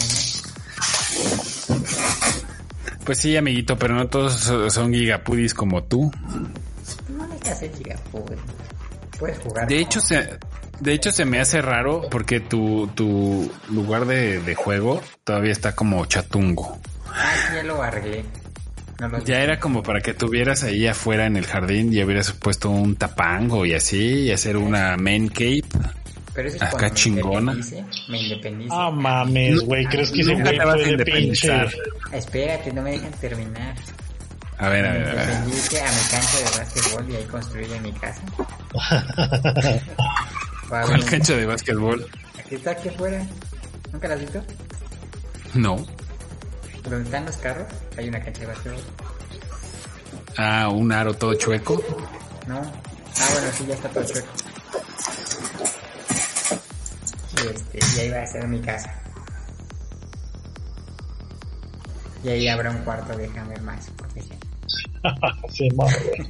Pues sí, amiguito, pero no todos son gigapudis como tú.
No necesitas ser gigapudis. Puedes jugar.
De hecho, se, De hecho, se me hace raro porque tu, tu lugar de, de juego todavía está como chatungo.
Ah, sí, ya lo arreglé. No lo
Ya era como para que tuvieras ahí afuera en el jardín y hubieras puesto un tapango y así, y hacer una man cave.
Pero eso es
Acá
cuando
chingona.
Me independice. Me independice.
Ah, mames, güey. ¿Crees que ese
Nunca
güey
te vas a
puede pinche?
independizar.
Espérate, no me dejan terminar.
A ver, a
Me
ver, a ver.
independice a mi cancha de básquetbol y ahí construir en mi casa. Va a haber
¿Cuál
un-
cancha de básquetbol?
Aquí está, aquí afuera. ¿Nunca la has visto?
No.
Donde están los carros, hay una cancha de básquetbol.
Ah, un aro todo chueco.
No. Ah, bueno, sí, ya está todo chueco. Y, este, y ahí va a ser mi casa. Y ahí habrá un cuarto de Hammer más protegido.
Sí, madre.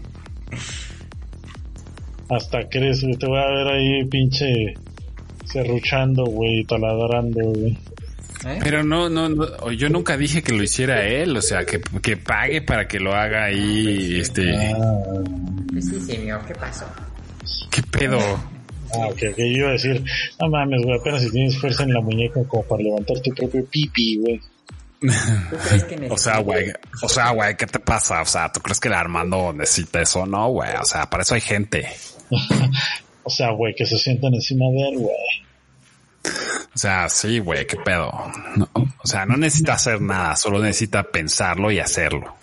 Hasta crees, güey. Te voy a ver ahí, pinche. Serruchando, güey. Taladrando, güey.
¿Eh?
Pero no, no, no, yo nunca dije que lo hiciera él, o sea, que, que pague para que lo haga ahí, este,
Pues sí, señor, ¿qué pasó?
¿qué pedo?
Ah, ok, ok. Yo iba a decir, no mames, güey. Apenas si tienes fuerza en la muñeca como para levantar tu propio pipi, güey.
¿Tú crees que
O sea, güey, o sea, güey, ¿qué te pasa? O sea, ¿tú crees que el Armando necesita eso? No, güey, o sea, para eso hay gente.
O sea, güey, que se sientan encima de él, güey.
O sea, sí, güey, qué pedo. No, o sea, no necesita hacer nada, solo necesita pensarlo y hacerlo.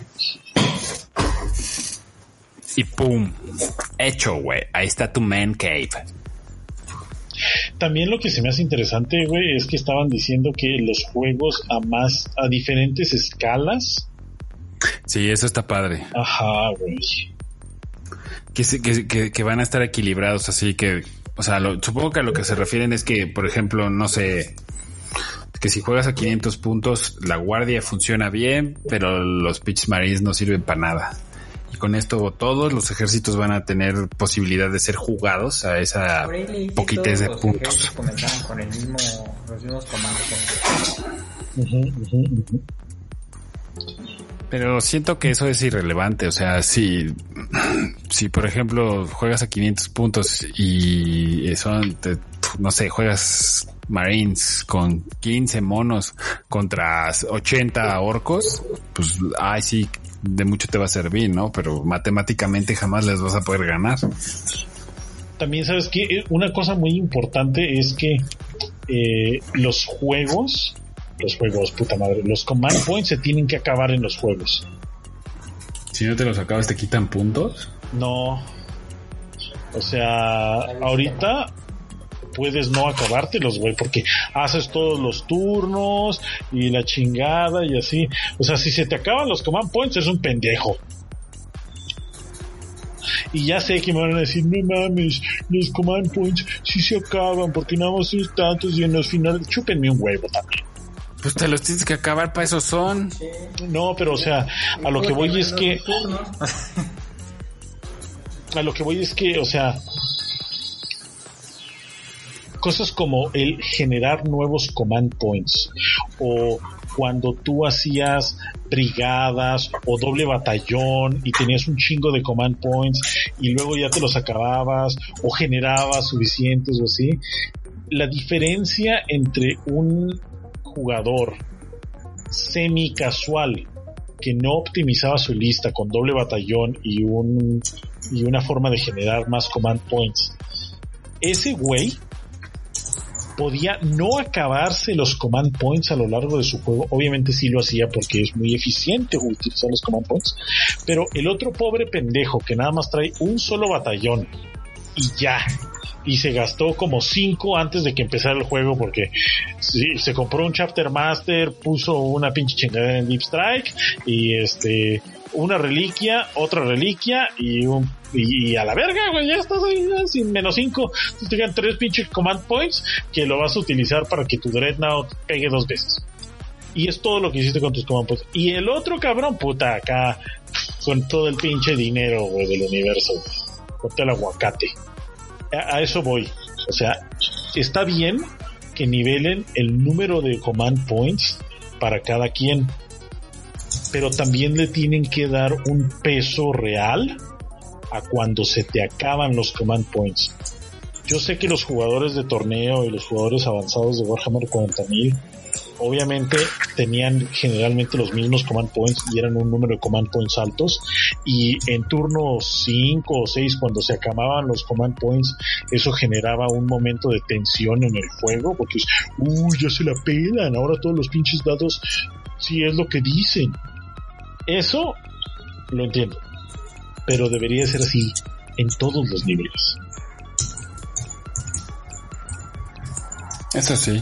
Y pum, hecho, güey. Ahí está tu man cave.
También lo que se me hace interesante, güey, es que estaban diciendo que los juegos a más, a diferentes escalas.
Sí, eso está padre.
Ajá, güey.
Que, se- que, que, que van a estar equilibrados, así que, o sea, lo, supongo que a lo que se refieren es que, por ejemplo, no sé, que si juegas a quinientos puntos, la guardia funciona bien, pero los pitch marines no sirven para nada. Y con esto todos los ejércitos van a tener posibilidad de ser jugados a esa
Por ahí leí que
poquitez de
todos los
puntos.
ejércitos comenzaban con el mismo, los mismos comandos.
Ujú, ujú, ujú.
Pero siento que eso es irrelevante. O sea, si, si por ejemplo juegas a quinientos puntos y son, te- no sé, juegas Marines con quince monos contra ochenta orcos, pues, ay, sí, de mucho te va a servir, ¿no? Pero matemáticamente jamás les vas a poder ganar.
También sabes que una cosa muy importante es que eh, los juegos, los juegos, puta madre, los command points se tienen que acabar en los juegos.
Si no te los acabas, te quitan puntos.
No, o sea, ahorita puedes no acabártelos, güey, porque haces todos los turnos y la chingada y así. O sea, si se te acaban los command points, es un pendejo. Y ya sé que me van a decir, no mames, los command points sí se acaban porque nada más son tantos y en los finales, chúpenme un huevo también.
Pues te los tienes que acabar, para eso son.
No, pero o sea, a lo que voy es que, a lo que voy es que, o sea, cosas como el generar nuevos command points o cuando tú hacías brigadas o doble batallón y tenías un chingo de command points y luego ya te los acababas o generabas suficientes o así, la diferencia entre un jugador semi casual que no optimizaba su lista con doble batallón y un y una forma de generar más command points, ese güey podía no acabarse los command points a lo largo de su juego. Obviamente sí lo hacía porque es muy eficiente utilizar los command points, pero el otro pobre pendejo que nada más trae un solo batallón y ya, y se gastó como cinco antes de que empezara el juego porque sí, se compró un Chapter Master, puso una pinche chingadera en Deep Strike y este una reliquia, otra reliquia y un y, y a la verga, güey, ya estás ahí ya, sin menos cinco. Entonces te quedan tres pinches command points que lo vas a utilizar para que tu Dreadnought pegue dos veces. Y es todo lo que hiciste con tus command points. Y el otro cabrón, puta, acá con todo el pinche dinero, güey, del universo, con todo el aguacate. A, a eso voy. O sea, está bien que nivelen el número de command points para cada quien, pero también le tienen que dar un peso real a cuando se te acaban los command points. yo sé que los jugadores de torneo y los jugadores avanzados de Warhammer cuarenta mil obviamente tenían generalmente los mismos command points y eran un número de command points altos, y en turno cinco o seis, cuando se acababan los command points, eso generaba un momento de tensión en el juego, porque es, uy, ya se la pelan, ahora todos los pinches dados sí es lo que dicen. Eso lo entiendo, pero debería ser así en todos los niveles.
Eso sí.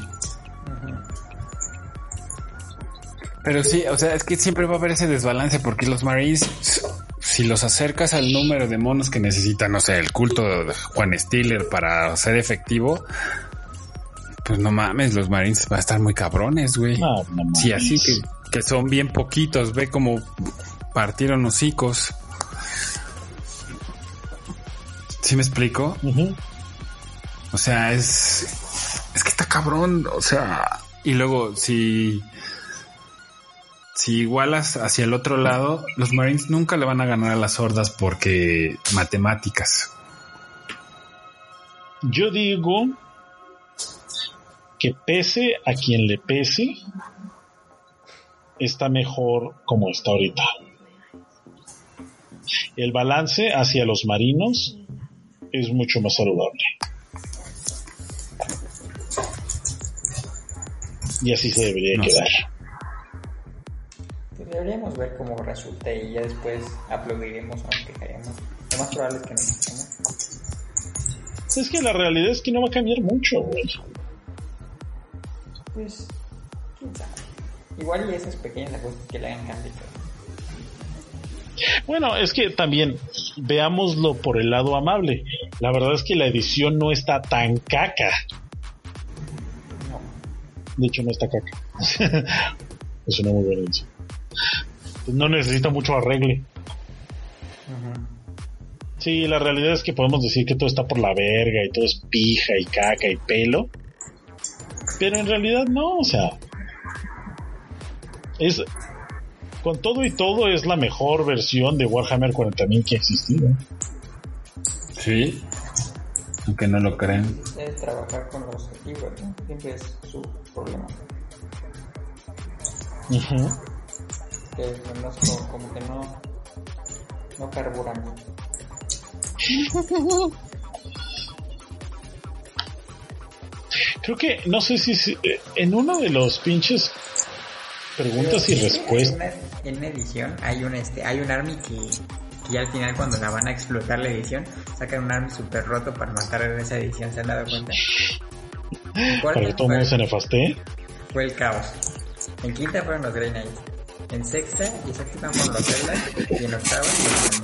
Pero sí, o sea, es que siempre va a haber ese desbalance, porque los Marines, si los acercas al número de monos que necesita, no sé, el culto de Juan Stiller para ser efectivo, pues no mames, los Marines van a estar muy cabrones, güey.
No, no mames.
Sí, así que, que son bien poquitos, ve como partieron hocicos. ¿Sí me explico?
Uh-huh.
O sea, es... Es que está cabrón, o sea... Y luego, si... Si igualas hacia el otro lado, los Marines nunca le van a ganar a las hordas porque matemáticas.
Yo digo que pese a quien le pese, está mejor como está ahorita. El balance hacia los marinos es mucho más saludable. Y así se debería no quedar. Sé.
Deberíamos ver cómo resulta y ya después aplaudiremos o nos quejaremos. Lo más probable es que no nos quejemos.
Es que la realidad es que no va a cambiar mucho, güey.
Pues, quién sabe. Igual y esas pequeñas ajustes que le hagan cambio.
Bueno, es que también veámoslo por el lado amable. La verdad es que la edición no está tan caca.
No.
De hecho, no está caca. Es una muy buena edición. No necesita mucho arregle.
Uh-huh.
Sí, la realidad es que podemos decir que todo está por la verga y todo es pija y caca y pelo, pero en realidad no, o sea, es con todo y todo es la mejor versión de Warhammer cuarenta mil que ha existido.
Sí, aunque no lo crean.
Es trabajar con los antiguos, ¿no? Siempre es su problema.
Uh-huh.
Que no, como, como que no no carburan.
Creo que no sé si, si en uno de los pinches preguntas Pero, y respuestas
en una, en una edición hay un este hay un army que, que ya al final cuando la van a explotar la edición sacan un army super roto para matar en esa edición. ¿Se han dado cuenta?
Para que todo el mundo se nefaste.
Fue el caos. En quinta fueron los Grey Knights. En sexta y séptima fueron los Zeldas. Y en octava los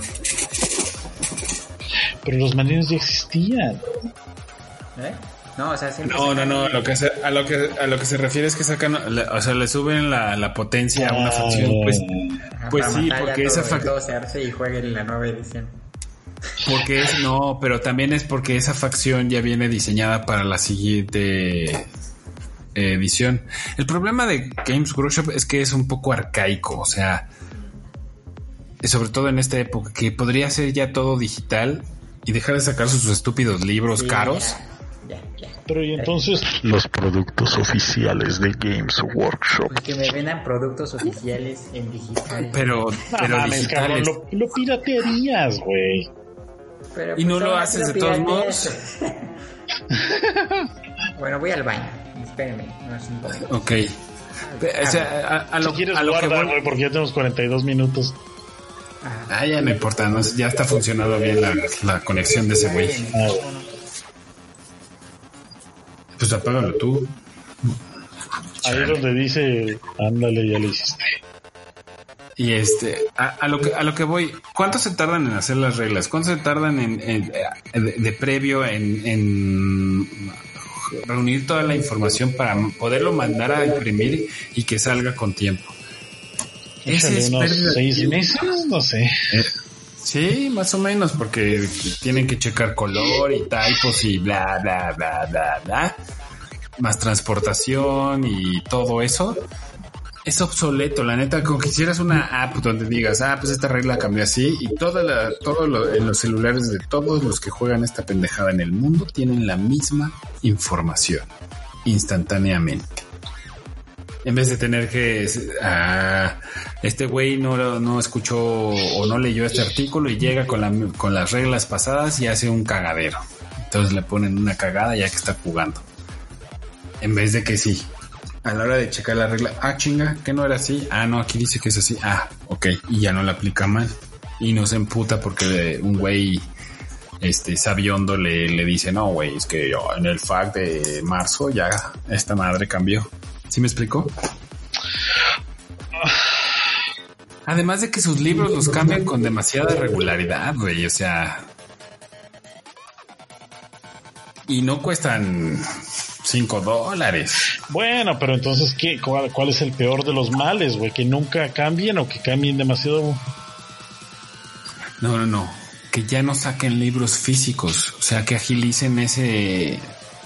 Pero los Marines ya existían.
¿Eh? No, o sea, siempre
no, no, no, lo que se, a lo que a lo que se refiere es que sacan, o sea, le suben la, la potencia a una facción, pues,
Ajá,
pues sí, porque esa
facción se arce y juegue en la nueva edición.
Porque es no, pero también es porque esa facción ya viene diseñada para la siguiente edición. El problema de Games Workshop es que es un poco arcaico, o sea, sobre todo en esta época, que podría ser ya todo digital y dejar de sacar sus estúpidos libros sí, caros.
Ya, ya, ya.
Pero y entonces
los productos oficiales de Games Workshop.
Pues que me vendan productos oficiales en digital.
Pero, pero
no, mames, cabrón, lo, lo piratearías, güey.
Pero,
y
pues,
no lo haces de todos modos.
Bueno, voy al baño. Espérenme, no es un poco.
Ok. O sea, a, a lo,
si quieres
a lo
guarda,
que voy,
güey, porque ya tenemos cuarenta y dos minutos.
Ah, ya no importa, no, ya está funcionando bien la, la conexión de ese güey.
Ah,
pues apágalo tú.
Ahí es donde dice, ándale, ya lo hiciste.
Y este, a, a lo que a lo que voy, ¿cuánto se tardan en hacer las reglas? ¿Cuánto se tardan en, en de, de previo en, en reunir toda la información para poderlo mandar a imprimir y que salga con tiempo?
Ese es unos seis meses, no sé.
Eh, sí, más o menos, porque tienen que checar color y typos y bla, bla, bla, bla, bla. Más transportación y todo eso. es obsoleto, la neta. Como que hicieras una app donde digas, ah, pues esta regla cambió así, y toda la, todo lo, en los celulares de todos los que juegan esta pendejada en el mundo tienen la misma información instantáneamente. En vez de tener que ah, este güey no, no escuchó o no leyó este artículo y llega con, la, con las reglas pasadas y hace un cagadero. Entonces le ponen una cagada ya que está jugando. En vez de que sí, a la hora de checar la regla, ah, chinga, que no era así. Ah, no, aquí dice que es así. Ah, ok. Y ya no la aplica mal. Y no se emputa porque un güey este sabiondo le, le dice, no, güey, es que yo en el F A Q de marzo ya esta madre cambió. ¿Sí me explicó? Además de que sus libros los cambian con demasiada regularidad, güey. O sea... Y no cuestan cinco dólares.
Bueno, pero entonces, ¿qué? ¿Cuál, cuál es el peor de los males, güey? ¿Que nunca cambien o que cambien demasiado?
No, no, no. Que ya no saquen libros físicos. O sea, que agilicen ese...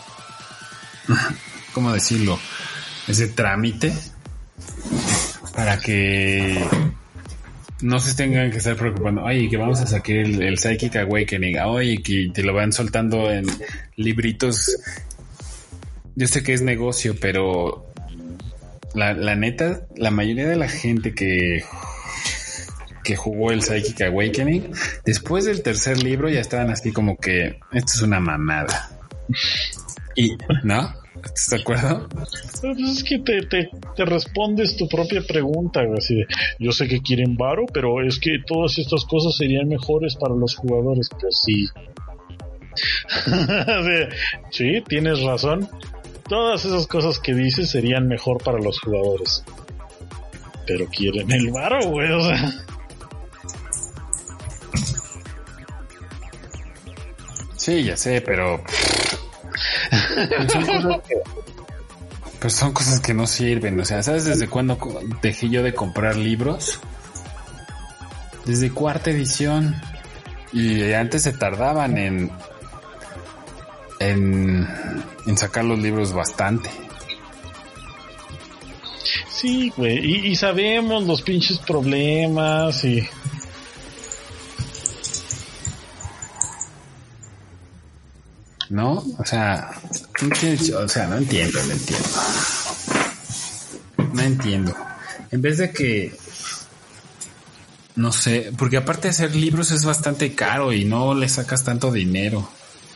¿Cómo decirlo? Ese trámite para que no se tengan que estar preocupando. Oye, que vamos a sacar el, el Psychic Awakening. Oye, que te lo van soltando en libritos. Yo sé que es negocio, pero la, la neta, la mayoría de la gente que que jugó el Psychic Awakening, después del tercer libro ya estaban así como que esto es una mamada. Y, ¿no? ¿Estás de acuerdo?
Pues es que te, te, te respondes tu propia pregunta, güey, así de, yo sé que quieren varo, pero es que todas estas cosas serían mejores para los jugadores. Pues sí. Sí, tienes razón. Todas esas cosas que dices serían mejor para los jugadores. Pero quieren el varo, güey, o sea.
Sí, ya sé, pero... Pues son cosas que, pues son cosas que no sirven. O sea, ¿sabes desde cuándo dejé yo de comprar libros? Desde cuarta edición. Y antes se tardaban en en, en sacar los libros bastante.
Sí, güey, y, y sabemos los pinches problemas y...
¿No? O sea, no entiendo, o sea, no entiendo, no entiendo. No entiendo. En vez de que, no sé, porque aparte de hacer libros es bastante caro y no le sacas tanto dinero.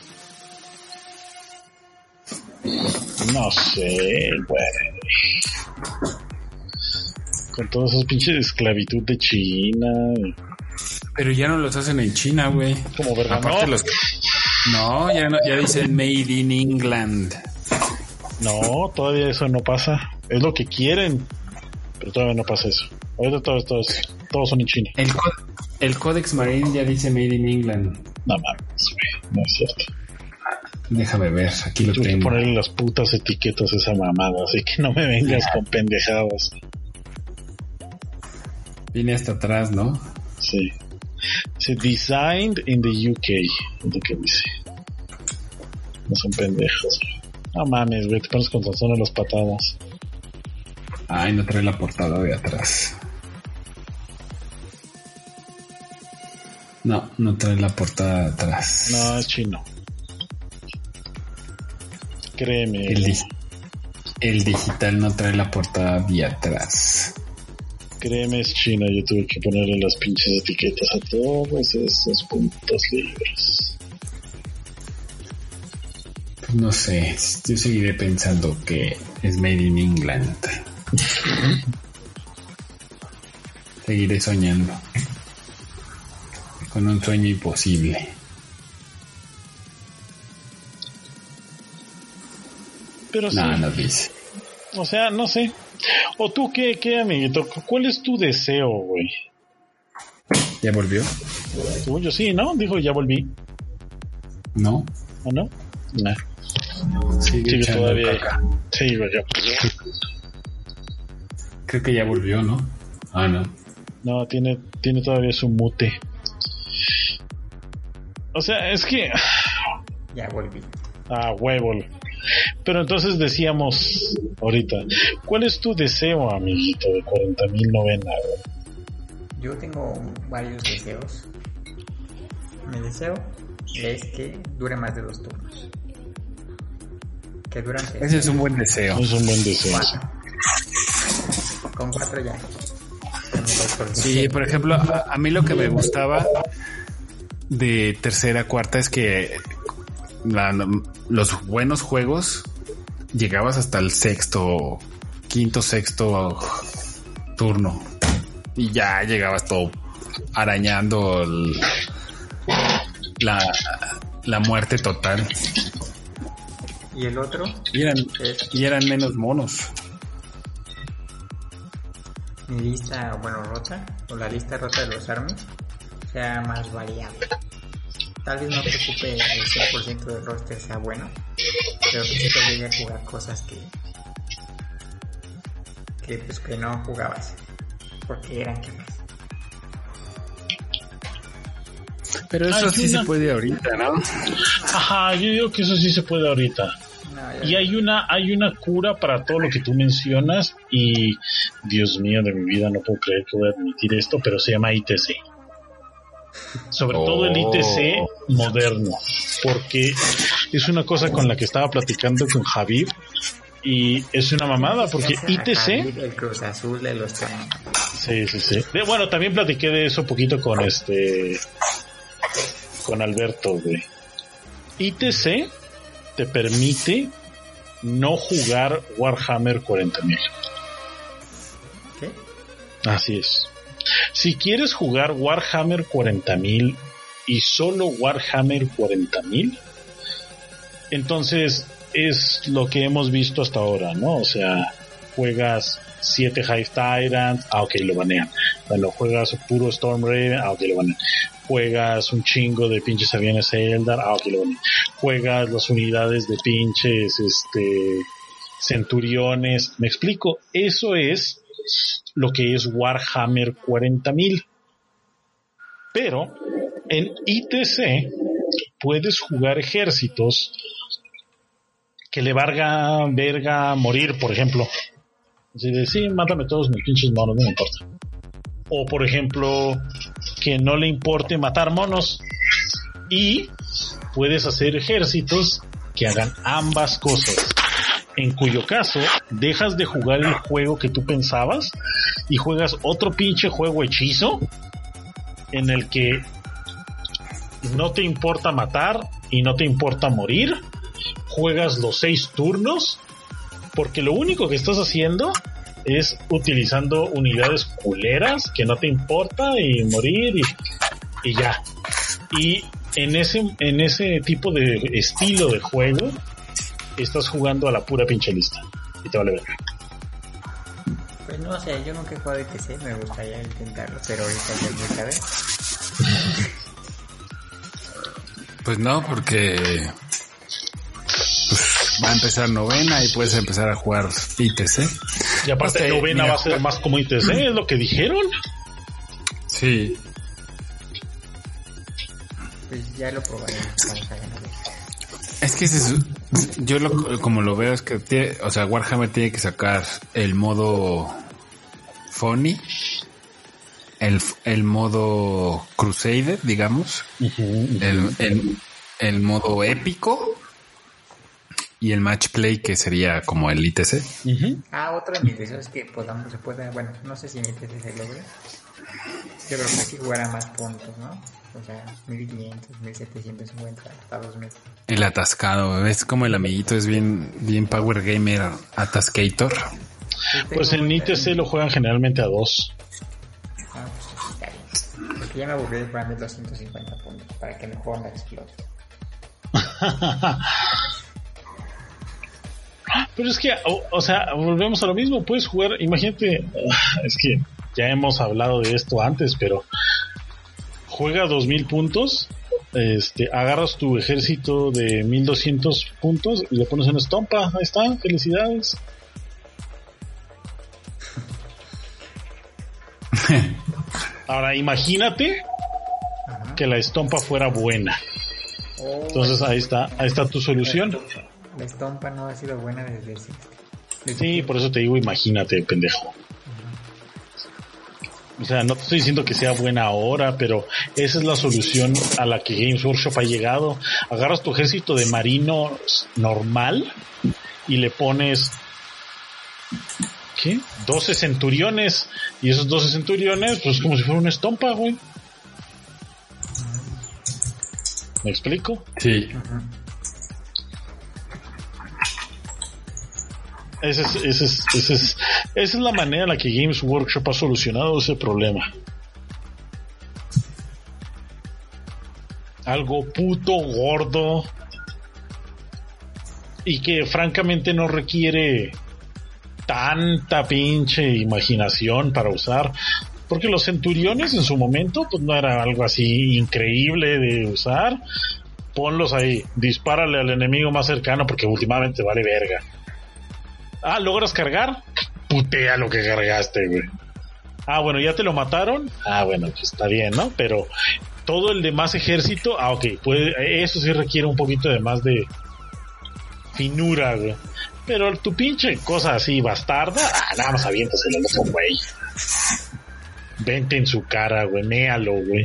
No sé, güey. Con toda esa pinche esclavitud de China.
Pero ya no los hacen en China, güey.
Como verdad,
aparte
no.
los... No, ya no, ya dicen Made in England.
No, todavía eso no pasa. Es lo que quieren, pero todavía no pasa eso. Ahorita todos, todos, todos son en China.
El, el Codex Marine ya dice Made in England.
No mames, güey, no es cierto.
Déjame ver, aquí lo
tengo. Tengo que ponerle las putas etiquetas a esa mamada, así que no me vengas con pendejadas.
Viene hasta atrás, ¿no?
Sí. Dice designed in the U K. Es lo que dice. No son pendejos. No mames, güey, te pones con razón a las patadas.
Ay, no trae la portada de atrás. No, no trae la portada de atrás.
No, es chino. Créeme.
El, di- el digital no trae la portada de atrás.
Créeme, es chino. Yo tuve que ponerle las pinches etiquetas a todos esos puntos libres.
Pues no sé, yo seguiré pensando que es Made in England. Seguiré soñando con un sueño imposible.
Pero sí.
No, no dice.
O sea, no sé. ¿O tú qué, qué, amiguito? ¿Cuál es tu deseo, güey?
¿Ya volvió?
Según yo sí, ¿no? Dijo, ya volví.
¿No?
¿O no? No.
Sigue
Sigue
echando
todavía.
caca.
Sí, güey, yo.
Creo que ya volvió, ¿no? Ah, no.
No, tiene, tiene todavía su mute. O sea, es que...
Ya volví.
Ah, huevo. Pero entonces decíamos ahorita, ¿cuál es tu deseo, amiguito, de cuarenta mil novena?
Yo tengo varios deseos. Mi deseo es que dure más de dos turnos. Que duran tres.
Ese es un buen deseo.
Es un buen deseo.
Cuatro. Con cuatro ya.
Sí, por ejemplo, a, a mí lo que me gustaba de tercera, cuarta es que la, los buenos juegos llegabas hasta el sexto, quinto, sexto turno y ya llegabas todo arañando el, la, la muerte total.
Y el otro
y eran,
es...
y eran menos monos.
Mi lista, bueno, rota, o la lista rota de los armies sea más variable. Tal vez no te ocupe el cien por ciento del roster sea bueno, pero que sí te obligue a jugar cosas que que pues que no jugabas porque eran que más.
Pero eso
Ay,
sí
una...
se puede ahorita, ¿no?
Ajá, yo digo que eso sí se puede ahorita.
No,
y hay una hay una cura para todo lo que tú mencionas y Dios mío de mi vida, no puedo creer que voy a admitir esto, pero se llama I T C. Sobre oh. todo el I T C moderno, porque es una cosa con la que estaba platicando con Javier y es una mamada porque I T C,
el Cruz Azul de los
sí, sí, sí. De, bueno, también platiqué de eso un poquito con este con Alberto, güey. I T C te permite no jugar Warhammer cuarenta mil.
¿Qué?
Así es. Si quieres jugar Warhammer cuarenta mil y solo Warhammer cuarenta mil, entonces es lo que hemos visto hasta ahora, ¿no? O sea, juegas siete Hive Tyrants, ah, ok, lo banean. Bueno, juegas puro Storm Raven, ah, ok, lo banean. Juegas un chingo de pinches aviones Eldar, ah, ok, lo banean. Juegas las unidades de pinches, este, centuriones. ¿Me explico? Eso es lo que es Warhammer cuarenta mil. Pero en I T C puedes jugar ejércitos que le valga verga morir, por ejemplo. Así de, sí, mátame todos mis pinches monos, no me importa. O por ejemplo, que no le importe matar monos. Y puedes hacer ejércitos que hagan ambas cosas. En cuyo caso, dejas de jugar el juego que tú pensabas y juegas otro pinche juego hechizo en el que no te importa matar y no te importa morir. Juegas los seis turnos porque lo único que estás haciendo es utilizando unidades culeras que no te importa y morir y, y ya. Y en ese, en ese tipo de estilo de juego estás jugando a la pura pinche lista y te vale ver.
Pues no sé, yo nunca he jugado I T C, me gustaría intentarlo, pero ahorita ya es muy tarde.
Pues no, porque pues, va a empezar novena y puedes empezar a jugar I T C.
Y aparte okay, novena mira, va a ser más como I T C, es lo que dijeron.
Sí.
Pues ya lo probaré cuando salga novena.
Es que es, yo lo, como lo veo es que tiene, o sea, Warhammer tiene que sacar el modo funny, el, el modo Crusader, digamos, uh-huh, uh-huh. El, el, el modo épico y el match play que sería como el I T C.
Uh-huh. Ah, otro de mis deseos es que podamos, se pueda, bueno, no sé si en I T C se logra. Yo creo que sí jugará más puntos, ¿no? O sea, mil quinientos, mil setecientos cincuenta hasta dos meses.
El atascado, es como el amiguito, es bien, bien Power Gamer Atascator.
Pues en I T C lo juegan generalmente a dos.
Ah, pues está bien. Porque ya me aburrí de jugar mil doscientos cincuenta puntos para que el juego no explote.
Pero es que, o, o sea, volvemos a lo mismo, puedes jugar, imagínate, es que ya hemos hablado de esto antes, pero juega dos mil puntos, este, agarras tu ejército de mil doscientos puntos y le pones una estompa, ahí está, felicidades. Ahora imagínate que la estompa fuera buena. Entonces ahí está, ahí está tu solución.
la estompa no ha sido buena desde siempre. Desde
Sí,
que-
por eso te digo, imagínate, pendejo. O sea, no te estoy diciendo que sea buena ahora, pero esa es la solución a la que Games Workshop ha llegado. Agarras tu ejército de marinos normal y le pones, ¿qué? doce centuriones. Y esos doce centuriones, pues como si fuera una estompa, güey. ¿Me explico?
Sí.
Ajá.
Esa es, esa es, esa es, esa es la manera en la que Games Workshop ha solucionado ese problema. Algo puto gordo y que francamente no requiere tanta pinche imaginación para usar, porque los centuriones en su momento pues no era algo así increíble de usar. Ponlos ahí, dispárale al enemigo más cercano porque últimamente vale verga. Ah, ¿logras cargar? Putea lo que cargaste, güey. Ah, bueno, ¿ya te lo mataron? Ah, bueno, pues está bien, ¿no? Pero todo el demás ejército, ah, ok, puede, eso sí requiere un poquito de más de finura, güey. Pero tu pinche cosa así bastarda, ah, nada más aviéntaselo al otro güey. Vente en su cara, güey, méalo, güey.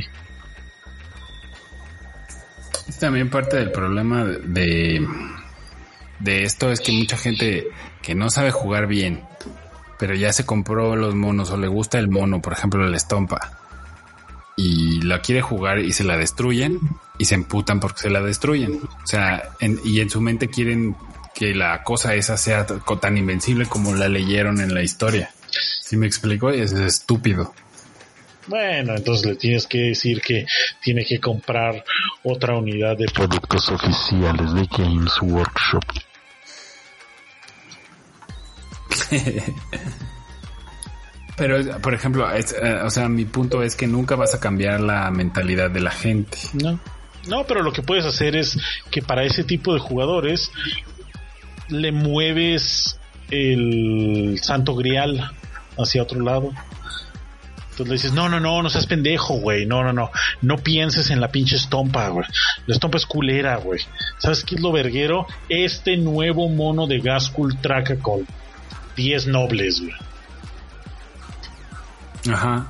Es también parte del problema de, de esto, es que mucha gente que no sabe jugar bien, pero ya se compró los monos o le gusta el mono, por ejemplo el estompa, y la quiere jugar y se la destruyen y se emputan porque se la destruyen. O sea, en, y en su mente quieren que la cosa esa sea t- tan invencible como la leyeron en la historia. ¿Sí me explico? Es estúpido.
Bueno, entonces le tienes que decir que tiene que comprar otra unidad de
Productos oficiales de Games Workshop.
Pero, por ejemplo, es, eh, o sea, mi punto es que nunca vas a cambiar la mentalidad de la gente.
No, no, pero lo que puedes hacer es que para ese tipo de jugadores le mueves el Santo Grial hacia otro lado. Entonces le dices, no, no, no, no seas pendejo, güey, no, no, no, no pienses en la pinche estompa, güey. La estompa es culera, güey. ¿Sabes qué es lo verguero? Este nuevo mono de Ghazghkull Traca con diez nobles, güey.
Ajá.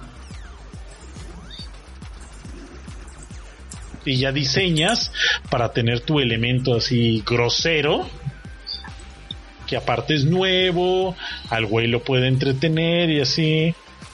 Y ya diseñas para tener tu elemento así grosero, que aparte es nuevo, al güey lo puede entretener y así.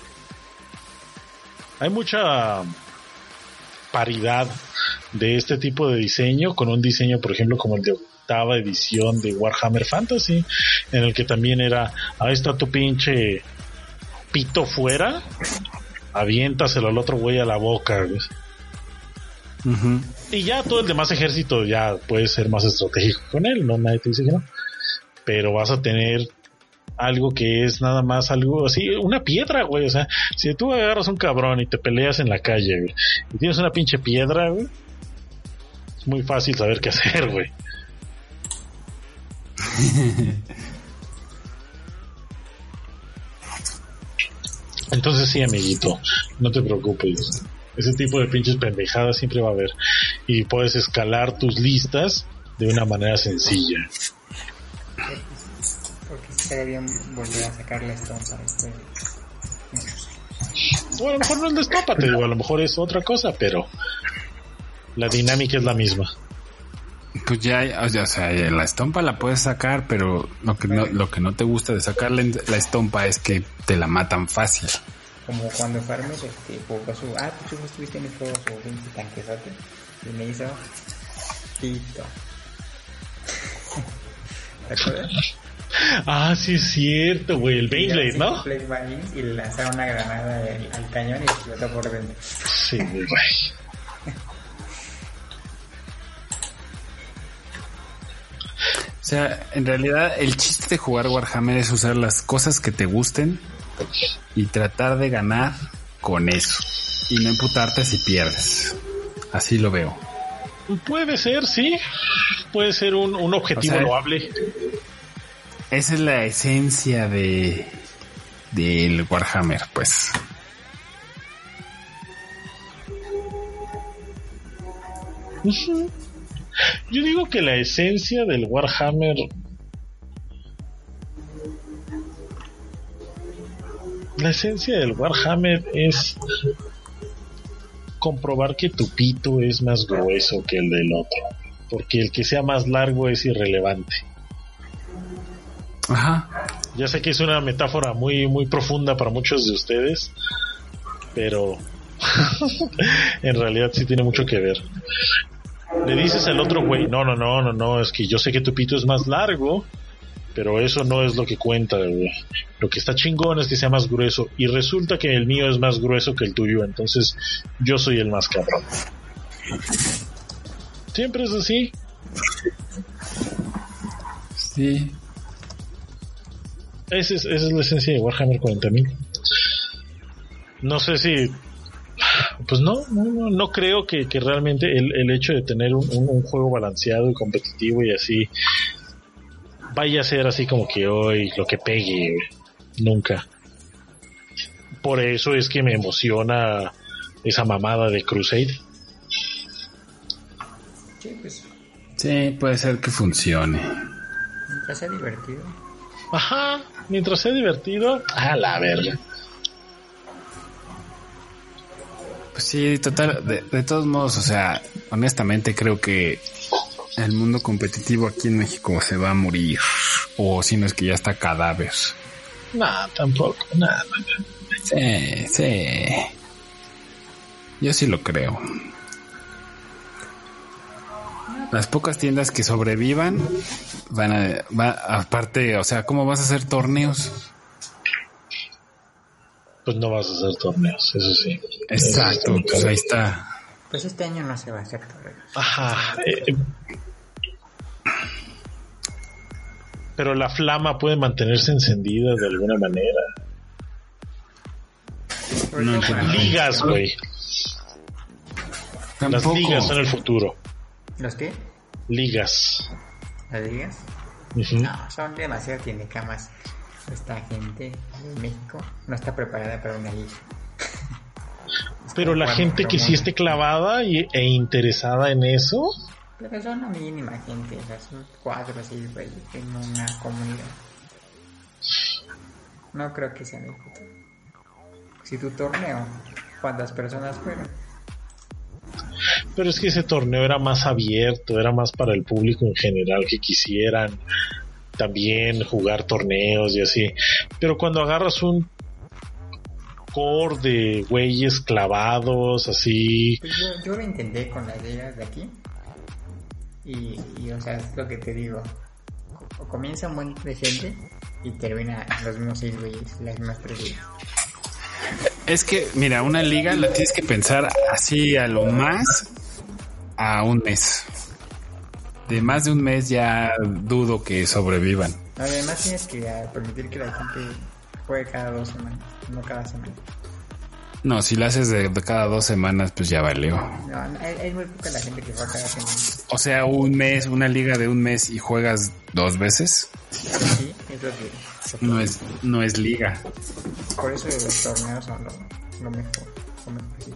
Hay mucha paridad de este tipo de diseño con un diseño, por ejemplo, como el de octava edición de Warhammer Fantasy, en el que también era, ahí está tu pinche pito fuera, aviéntaselo al otro güey a la boca, güey.
Uh-huh.
Y ya todo el demás ejército ya puede ser más estratégico con él, no, nadie te dice que no, pero vas a tener algo que es nada más algo así, una piedra, güey. O sea, si tú agarras un cabrón y te peleas en la calle, güey, y tienes una pinche piedra, güey, es muy fácil saber qué hacer, güey. Entonces sí, amiguito, no te preocupes. Ese tipo de pinches pendejadas siempre va a haber. Y puedes escalar tus listas de una manera sencilla.
Porque estaría bien volver a sacar la estompa después.
O a lo mejor no es la estompa, te digo, a lo mejor es otra cosa, pero la dinámica es la misma.
Pues ya, o sea, o sea, la estompa la puedes sacar, pero lo que no, lo que no te gusta de sacar la, la estompa es que te la matan fácil.
Como cuando Farmes este, jugó su... Ah, tú estuviste en el juego su pinche tanquesote y me hizo... Tito. ¿Te acuerdas?
Ah, sí es cierto, güey, el Beyblade, ¿no?
Play Balance y le lanzaron una granada al, al cañón y explotó por dentro.
Sí, güey.
O sea, en realidad el chiste de jugar Warhammer es usar las cosas que te gusten y tratar de ganar con eso y no emputarte si pierdes. Así lo veo.
Puede ser, sí. Puede ser un, un objetivo
O sea,
loable.
Esa es la esencia de del Warhammer, pues.
Uh-huh. Yo digo que la esencia del Warhammer, la esencia del Warhammer es comprobar que tu pito es más grueso que el del otro, porque el que sea más largo es irrelevante.
Ajá.
Ya sé que es una metáfora muy muy profunda para muchos de ustedes, pero en realidad sí tiene mucho que ver. Le dices al otro güey, no, no, no, no, no, es que yo sé que tu pito es más largo, pero eso no es lo que cuenta, güey. Lo que está chingón es que sea más grueso, y resulta que el mío es más grueso que el tuyo, entonces yo soy el más cabrón. Siempre es así.
Sí.
Esa es, esa es la esencia de Warhammer cuarenta mil. No sé si... Pues no, no, no, no creo que, que realmente el, el hecho de tener un, un, un juego balanceado y competitivo y así vaya a ser así como que hoy lo que pegue. Nunca. Por eso es que me emociona esa mamada de Crusade.
Sí, pues.
Sí, puede ser que funcione.
Mientras sea divertido.
Ajá, mientras sea divertido, a la verga.
Pues sí, total, de, de todos modos, o sea, honestamente creo que el mundo competitivo aquí en México se va a morir, o si no es que ya está cadáver.
Nah, tampoco, nada.
Sí, sí. Yo sí lo creo. Las pocas tiendas que sobrevivan van a, va, aparte, o sea, ¿cómo vas a hacer torneos?
Pues no vas a hacer torneos, eso sí.
Exacto,
eso
pues ahí está.
Pues este año no se va a hacer torneos.
Ajá. Eh, pero la flama puede mantenerse encendida de alguna manera.
No,
ligas, güey. Las ligas son el futuro.
¿Los qué?
Ligas.
¿Las ligas?
Uh-huh.
No, son demasiado tiendecamas. Esta gente de México no está preparada para una liga.
Pero la gente que sí esté clavada y, e interesada en eso.
Pero son una mínima gente, o sea, son cuatro así, güey, en una comunidad. No creo que sea el futuro. Si tu torneo, ¿cuántas personas fueron?
Pero es que ese torneo era más abierto, era más para el público en general que quisieran también jugar torneos y así. Pero cuando agarras un core de güeyes clavados así...
Pues yo, yo lo intenté con las ligas de aquí y, y o sea, es lo que te digo, o comienza un buen de gente y termina los mismos seis güeyes, las mismas tres güeyes.
Es que, mira, una liga la tienes que pensar así a lo más a un mes. De más de un mes ya dudo que sobrevivan.
Además tienes que permitir que la gente juegue cada dos semanas, no cada semana.
No, si lo haces de, de cada dos semanas, pues ya valió.
No, hay, hay muy poca la gente que juega cada semana.
O sea, un mes, una liga de un mes y juegas dos veces.
Sí, es lo que...
No es, no es liga.
Por eso los torneos son lo, lo mejor. Lo mejor sí.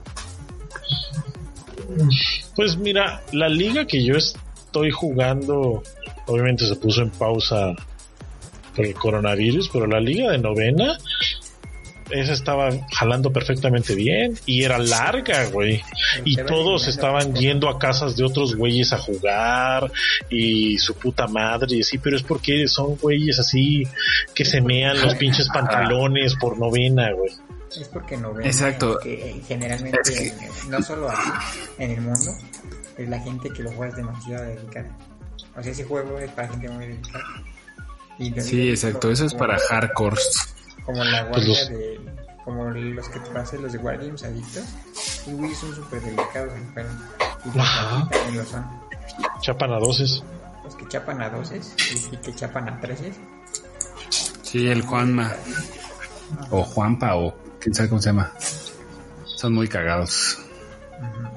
Pues mira, la liga que yo estoy jugando, obviamente se puso en pausa por el coronavirus, pero la liga de novena, esa estaba jalando perfectamente bien y era larga, güey. Y todos estaban yendo a casas de otros güeyes a jugar y su puta madre y así, pero es porque son güeyes así que se mean los pinches pantalones por novena, güey.
Es porque novena,
exacto,
que generalmente
es que...
no solo aquí en el mundo, es la gente que lo juega es demasiado dedicada. O sea, ese juego es para gente muy dedicada. Y
sí, exacto, eso es para hardcores.
Como la guardia de... Como los que te pasan, los de Wargames adictos. Y güey, son súper delicados en juego. Y los también lo son.
Chapan a doces.
Los que chapan a doces y, y que chapan a treces.
Sí, el Juanma. O Juanpa, o quién sabe cómo se llama. Son muy cagados.
Uh-huh.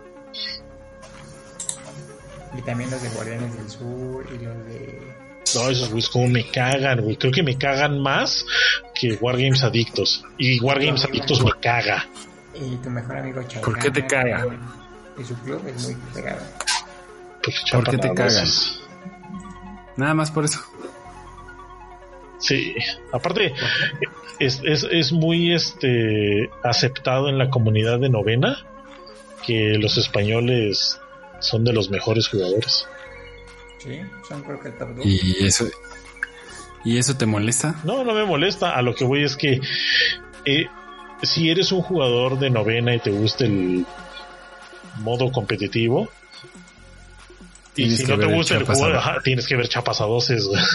Y también los de Guardianes del Sur y los de...
No, esos güeyes como me cagan, güey. Creo que me cagan más que Wargames Adictos. Y Wargames Adictos me caga.
Y tu mejor amigo Chayana.
¿Por qué te caga?
Y su club es muy pegado.
Pues
¿Por qué te
Chapa
cagan?
veces.
Nada más por eso.
Sí, aparte es, es, es muy este aceptado en la comunidad de novena que los españoles son de los mejores jugadores.
Sí, son creo que el top dos.
¿Y eso, ¿y eso te molesta?
No, no me molesta. A lo que voy es que eh, si eres un jugador de novena y te gusta el modo competitivo, y
Tienes
si
que
no te
ver
gusta el
Chiapas
juego,
a-
ajá, tienes que ver chapas a doces, güey.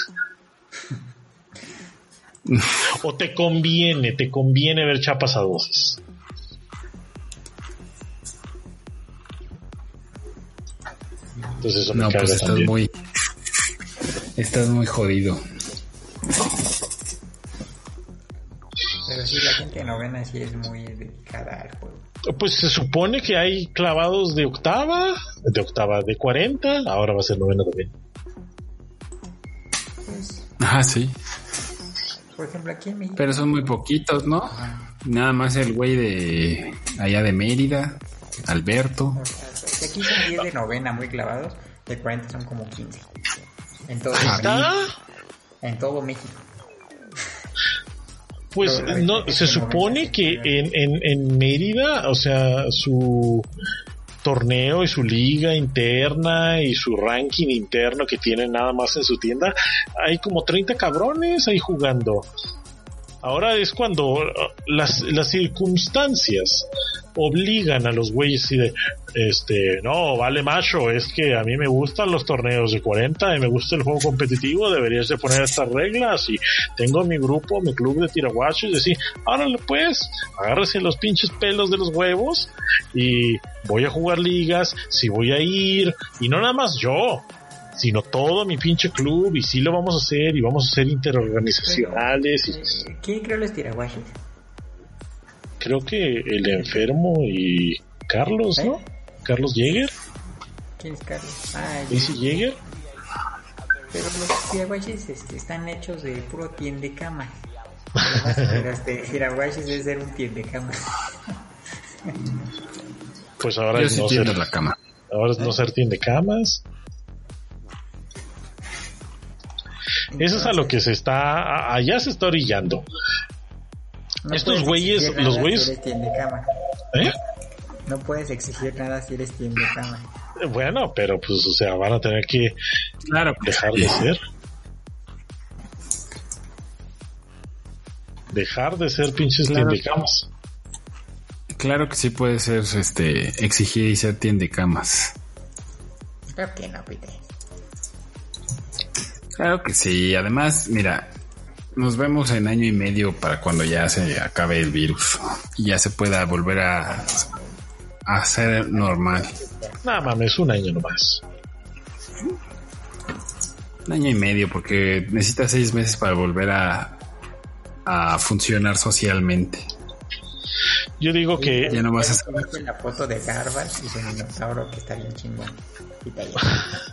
O te conviene, te conviene ver chapas a doces. Entonces eso me
No,
carga
pues estás
también.
muy... Estás muy jodido.
Pero sí, la gente de novena sí es muy dedicada al juego.
Pues se supone que hay clavados de octava, de octava de cuarenta, ahora va a ser novena también.
Pues,
Ah, sí.
por ejemplo, aquí en México.
Pero son muy poquitos, ¿no? Nada más el güey de allá de Mérida, Alberto.
O sea, si aquí son diez de novena muy clavados, de cuarenta son como quince. En todo,
Ah,
¿Está?
en todo México.
Pues
Pero,
no,
es
se
que
supone
noventa,
que
sí,
en, en, en Mérida, o sea, su torneo y su liga interna y su ranking interno que tienen nada más en su tienda, hay como treinta cabrones ahí jugando. Ahora es cuando uh, las, las circunstancias obligan a los güeyes así de, este, no, vale macho, es que a mí me gustan los torneos de cuarenta y me gusta el juego competitivo, deberías de poner estas reglas y tengo mi grupo, mi club de tiraguachos y decir, árale pues, agárrese los pinches pelos de los huevos y voy a jugar ligas, si voy a ir, y no nada más yo, sino todo mi pinche club, y sí lo vamos a hacer, y vamos a hacer interorganizacionales, y
Eh, ¿Quién creó los tiraguaches?
creo que el enfermo y Carlos, ¿no?
¿Eh?
Carlos Jäger,
¿Quién es Carlos? Ah,
Daisy Jäger.
pero los tiraguaches este, están hechos de puro tiendecama. Los de tiraguaches debe ser un tiendecama.
Pues ahora
Yo
es
sí
no
tiendo
ser,
la cama.
ahora es no ser tiendecamas. Eso es a lo que se está, a- allá se está orillando.
No
Estos
puedes
güeyes,
exigir
los
nada
güeyes,
Si eres tiendecama.
¿eh?
No puedes exigir nada si eres tiendecama.
Bueno, pero pues, o sea, van a tener que
Claro que
dejar
sí.
de ser. Dejar de ser pinches
Claro.
tiendecamas.
Claro que sí puede ser, este, exigir y ser tiendecamas.
Creo que no, Peter.
Claro que sí. Además, mira, nos vemos en año y medio para cuando ya se acabe el virus y ya se pueda volver a, a ser normal.
Nada mames, un año nomás.
Un año y medio, porque necesitas seis meses para volver a, a funcionar socialmente.
Yo digo que
Ya no vas a
Ya viste la foto de Garbage y su minotauro que está bien chingón. Quita ya.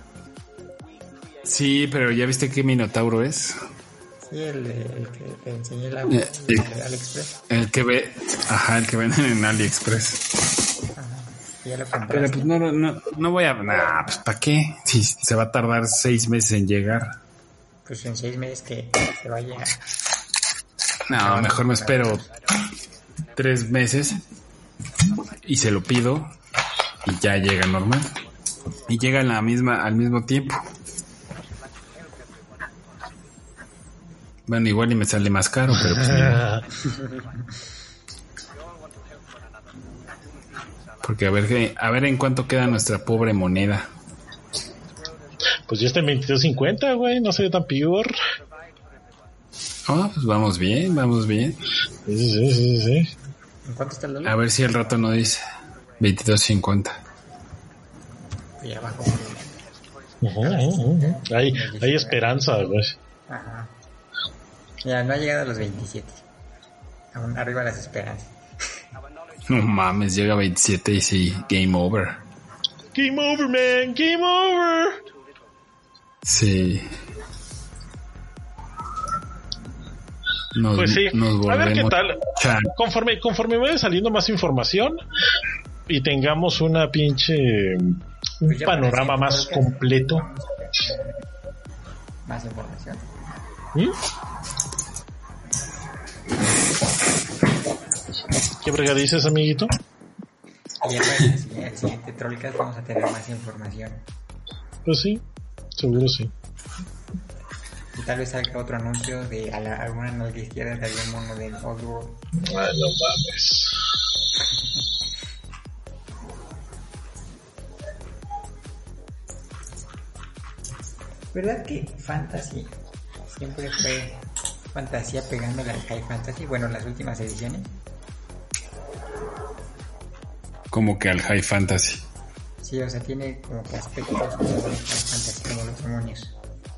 Sí, pero ¿ya viste qué minotauro es?
Sí, el, el que te enseñé la
Eh,
de
eh.
AliExpress.
El que ve, ajá, el que venden en AliExpress.
Ya lo
Pero
compraste.
pues no, no, no voy a, nah, pues ¿para qué? Si se va a tardar seis meses en llegar.
Pues en seis meses que se vaya.
No, mejor me espero tres meses y se lo pido y ya llega normal. Y llega en la misma, al mismo tiempo. Bueno, igual y me sale más caro, pero pues ni modo. Porque a ver qué- a ver en cuánto queda nuestra pobre moneda.
pues ya está en veintidós cincuenta, güey, no se ve tan peor.
Oh, pues vamos bien, vamos bien.
Sí, sí, sí, sí.
¿En cuánto está el dólar?
A ver si el rato no dice veintidós cincuenta.
Ya bajó.
Ujú, ujú, ujú. Hay, hay esperanza, güey.
Ajá. Ya no ha llegado a los veintisiete. Aún arriba las esperanzas.
No mames, llega a veintisiete y sí, game over.
Game over, man, game over.
Sí. Nos,
Pues sí,
nos
a ver qué
volvemos
tal.
chan.
Conforme, conforme vaya saliendo más información y tengamos una pinche un
Pues ya
panorama
para
más
decir,
completo.
vamos a tener más información.
¿Mm? ¿Qué brega dices, amiguito?
Y ya para el siguiente- el siguiente Trollcast vamos a tener más información.
Pues sí, seguro sí.
Y tal vez salga otro anuncio de a la, alguna nalga izquierda de algún mono del Old World.
Ay, no mames.
¿Verdad que Fantasy siempre fue fantasía pegándole al High Fantasy? Bueno, las últimas ediciones.
Como que al High Fantasy.
Sí, o sea, tiene como que aspectos como de High Fantasy, como los demonios.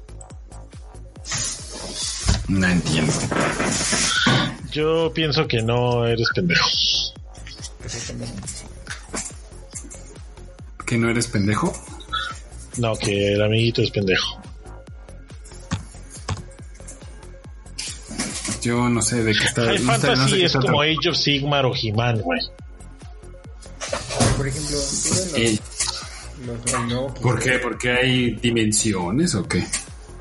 No entiendo.
Yo pienso que no eres pendejo.
Pues ahí también.
¿Que no eres pendejo?
No, que el amiguito es pendejo.
Yo no sé de qué está.
High
no sé- no
Fantasy
sé qué
es
está
como
tra-
Age of Sigmar o He-Man, güey.
Por ejemplo, tú ves
Eh,
los, los, el nuevo que
¿Por qué? ¿Porque hay dimensiones o qué?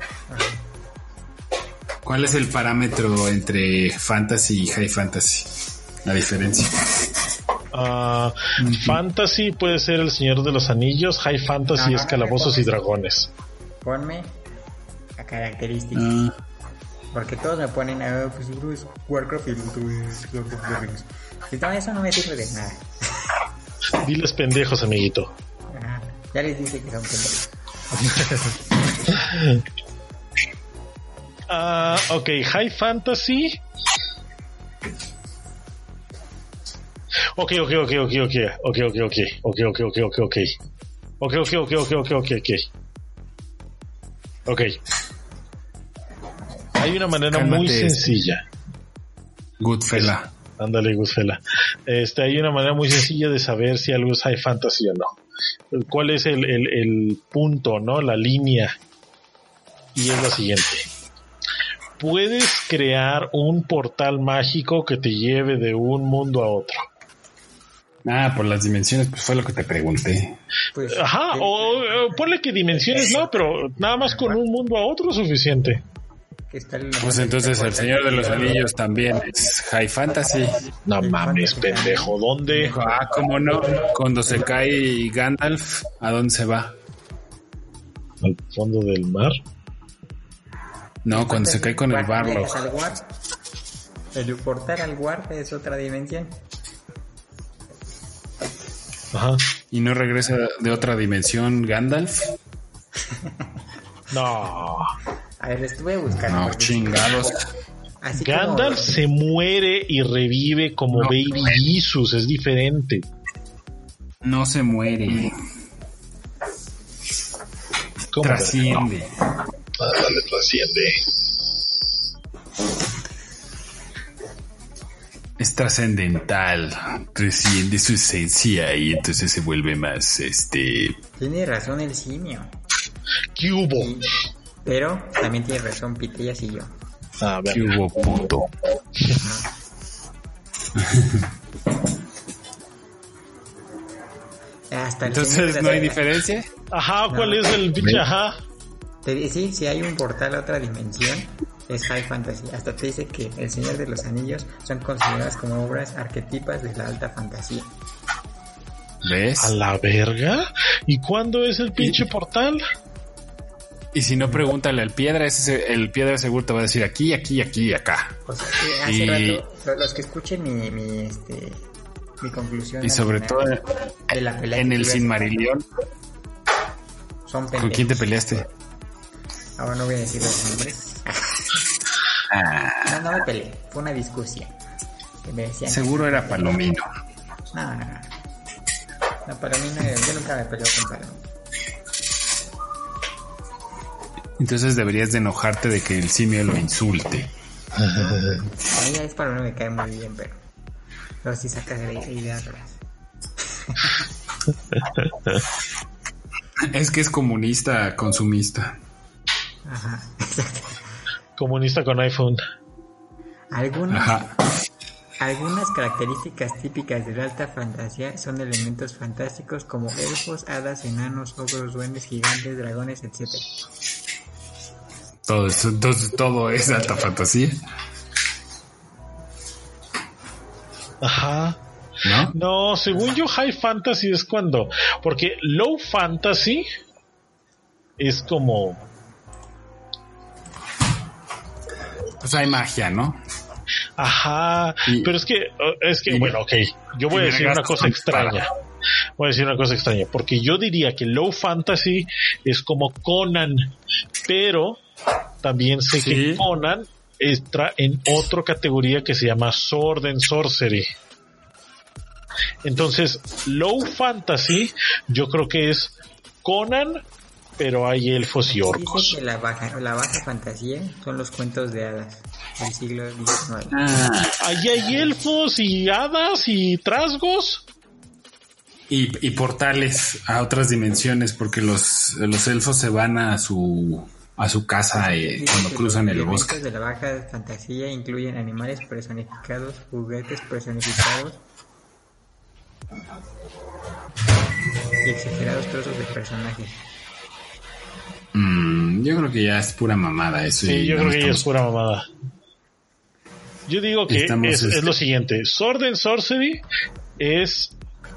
¿Cuál es el parámetro entre Fantasy y High Fantasy? La diferencia.
Ah, Fantasy puede ser El Señor de los Anillos. High Fantasy
No, no,
es
no,
Calabozos
no,
y Dragones.
Ponme a características.
Ah,
Porque todos me ponen, ah, pues uno es Warcraft y el otro es Lord of the Rings. Y todo eso no me sirve de nada.
Diles pendejos, amiguito.
Ajá. Ya les dije que son pendejos.
Ah, ok, High Fantasy. Ok, ok, ok, ok, ok, ok, ok, ok, ok, ok, ok, ok, ok. Ok, ok, ok, ok, ok, ok, ok. Ok. Hay una manera muy
Cálmate.
sencilla.
Goodfella.
Ándale, Guzfela. Este, hay una manera muy sencilla de saber si algo es High Fantasy o no. ¿Cuál es el, el, el punto, no? La línea. Y es la siguiente. Puedes crear un portal mágico que te lleve de un mundo a otro.
Ah, por las dimensiones, pues fue lo que te pregunté.
Pues,
Ajá,
¿qué-
o, o ponle que dimensiones no, pero nada más con un mundo a otro es suficiente.
que está el-
Pues entonces el Señor de los Anillos también es High Fantasy.
No mames, pendejo, ¿dónde?
Ah, ¿cómo no? Cuando se cae Gandalf, ¿a dónde se va?
Al fondo del mar.
No, cuando se cae con el
Cuando llegas
Barlow.
al Warp, el portal al Warp es otra dimensión.
Ajá.
¿Y no regresa de otra dimensión Gandalf?
No.
A ver, estuve buscando.
No,
porque-
chingados.
Así como-
Gandalf se muere y revive como
No.
Baby Jesus, es diferente.
No se muere.
¿Cómo?
Trasciende.
Ándale, trasciende.
Es trascendental. Trasciende su esencia y entonces se vuelve más, este...
Tiene razón el simio.
¿Qué hubo?
Y- pero también tiene razón Pitellas y yo.
A ver.
¿Qué hubo, puto?
Hasta el Señor de
Entonces,
las-
¿no hay diferencia?
Ajá, ¿cuál
No.
es el pinche ajá?
Te di- sí, si hay un portal a otra dimensión, es High Fantasy. Hasta te dice que El Señor de los Anillos son consideradas como obras arquetipas de la alta fantasía.
¿Ves?
¿A la verga? ¿Y cuándo es el pinche portal?
Y si no, pregúntale al piedra, ese, el piedra seguro te va a decir aquí, aquí, aquí y acá.
O sea, que hace
Y-
rato, lo- los que escuchen mi, mi, este, mi conclusión.
Y
al
sobre
final
todo
de la pelea
en
que
el
tuve
Silmarillion.
son
¿Con
pendejos.
quién te peleaste?
Ahora no voy a decir los nombres.
Ah,
No, no me peleé. Fue una discusión. Que me decían
seguro
que-
era Palomino.
No, no, no. No, Palomino, yo nunca me peleo con Palomino.
Entonces deberías de enojarte de que el simio lo insulte.
A mí es Palomino me cae muy bien, pero... Pero si sacas de ideas raras.
Es que es comunista, consumista.
Ajá.
Comunista con iPhone.
Algunos,
Ajá.
Algunas características típicas de la alta fantasía son elementos fantásticos como elfos, hadas, enanos, ogros, duendes, gigantes, dragones, etcétera.
Todo eso, entonces todo es alta fantasía.
Ajá.
¿No?
No, según yo, high fantasy es cuando, porque low fantasy es como,
Pues hay magia, ¿no?
ajá,
Y-
pero es que, es que,
y-
bueno, ok, yo voy
y
a decir una
vergas
cosa
con
extraña. Voy a decir una cosa extraña, porque yo diría que low fantasy es como Conan, pero también sé
Sí.
que Conan entra en otra categoría que se llama Sword and Sorcery. Entonces, low fantasy, yo creo que es Conan, pero hay elfos y orcos.
Dice que la baja, la baja fantasía son los cuentos de hadas del siglo diecinueve.
Ah,
Ahí hay elfos y hadas y trasgos.
y, y portales a otras dimensiones, porque los, los elfos se van a su a su casa eh,
Dice
cuando
que
cruzan
los
el
elementos
bosque.
de la baja fantasía incluyen animales personificados, juguetes personificados y exagerados trozos de personajes.
Mm, yo creo que ya es pura mamada eso.
Sí,
y
yo
no
creo que ya es
estamos-
pura mamada. Yo digo que
Estamos,
es,
este-
es lo siguiente. Sword and Sorcery es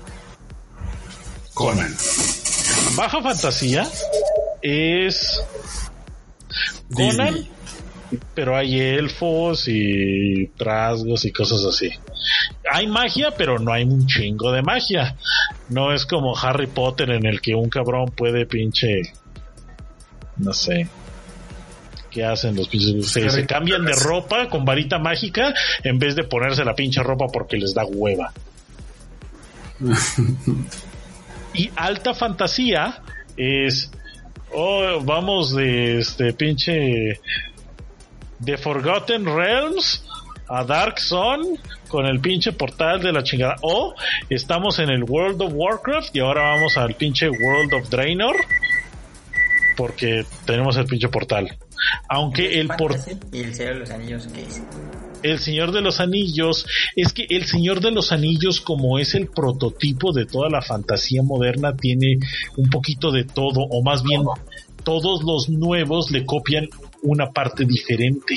Conan.
baja fantasía, es Conan,
Disney.
pero hay elfos y trasgos y cosas así. Hay magia, pero no hay un chingo de magia. No es como Harry Potter en el que un cabrón puede pinche, no sé, ¿qué hacen los pinches? Se, se cambian de ropa con varita mágica en vez de ponerse la pinche ropa porque les da hueva. Y alta fantasía es, oh, vamos de este pinche de Forgotten Realms a Dark Zone con el pinche portal de la chingada. O estamos en el World of Warcraft y ahora vamos al pinche World of Draenor porque tenemos el pinche portal. Aunque el por
Fantasy y el Señor de los Anillos, ¿qué es?
El Señor de los Anillos, es que el Señor de los Anillos, como es el prototipo de toda la fantasía moderna, tiene un poquito de todo, o más bien todos los nuevos le copian una parte diferente.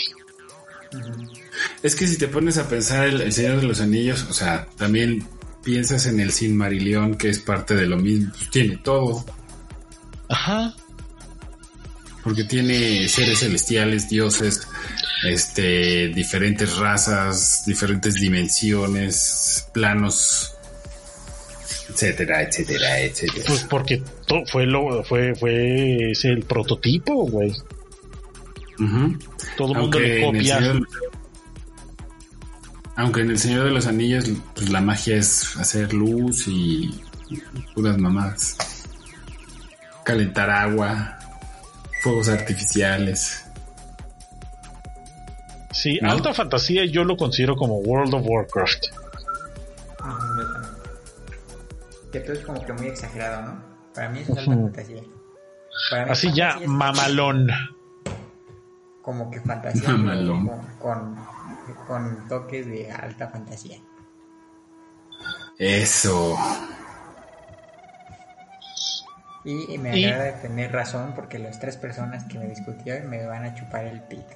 Es que si te pones a pensar el, el Señor de los Anillos, o sea, también piensas en el Silmarillion, que es parte de lo mismo, pues tiene todo,
Ajá.
porque tiene seres celestiales, dioses, este, diferentes razas, diferentes dimensiones, planos, etcétera, etcétera, etcétera.
Pues porque to- fue lo fue fue es el prototipo, güey.
Ujú.
Todo el mundo le
en el
copia.
Señor- aunque en el Señor de los Anillos, pues la magia es hacer luz y puras mamadas. Calentar agua, fuegos artificiales.
Sí,
¿no?
alta fantasía yo lo considero como World of Warcraft.
Ah, yo también. Que todo es como que muy exagerado, ¿no? Para mí es alta
Ujú.
fantasía. Para mí
Así ya,
fantasía es
mamalón.
como que fantasía
Mamalón.
con, con, con toques de alta fantasía.
Eso.
Y me
Y-
agrada tener razón porque las tres personas que me discutieron me van a chupar el pito.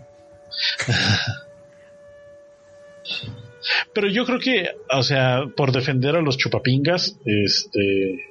Pero yo creo que, o sea, por defender a los chupapingas, este,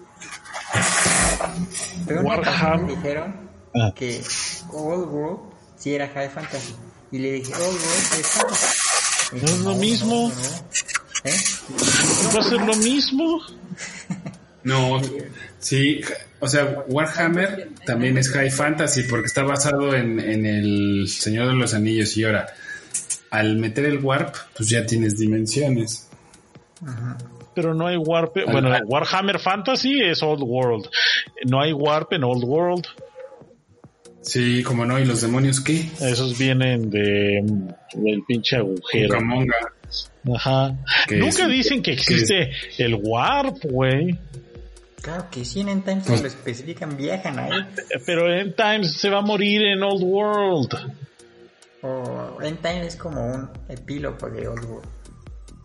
Pero una
Warhammer.
ocasión me dijeron
Ah.
que Old World sí era High Fantasy. Y le dije, Old World es Fantasy. Y
No
dijo,
es lo mismo.
no, no. ¿Eh?
va a ser lo mismo.
No, sí, o sea, Warhammer también es High Fantasy porque está basado en, en el Señor de los Anillos y ahora, al meter el Warp, pues ya tienes dimensiones.
Pero no hay Warp. Bueno, Warhammer Fantasy es Old World. No hay Warp en Old World.
Sí, como no, ¿y los demonios qué?
Esos vienen de mm, el pinche agujero.
Cucamonga.
Ajá.
Que
Nunca
es-
dicen que existe el Warp, güey.
Claro que sí, en End Times se lo especifican, viajan ahí.
Pero End Times se va a morir en Old World.
O End Times es como un epílogo de Old World.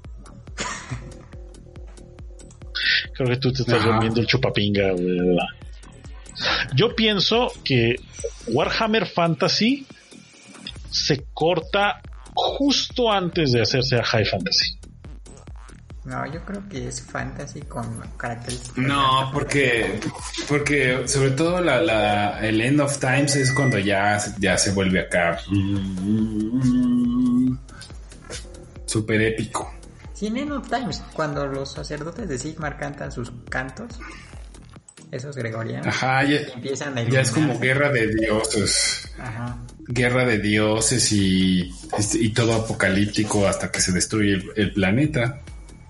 Creo que tú te estás volviendo el chupapinga, güey. Yo pienso que Warhammer Fantasy se corta justo antes de hacerse a High Fantasy.
No, yo creo que es fantasy con características.
No, porque porque sobre todo la, la el End of Times es cuando ya, ya se vuelve acá super épico.
Sí, en End of Times, cuando los sacerdotes de Sigmar cantan sus cantos, esos gregorianos,
ajá, ya,
empiezan a
ya es como guerra de dioses.
Ajá.
Guerra de dioses y, y todo apocalíptico hasta que se destruye el, el planeta.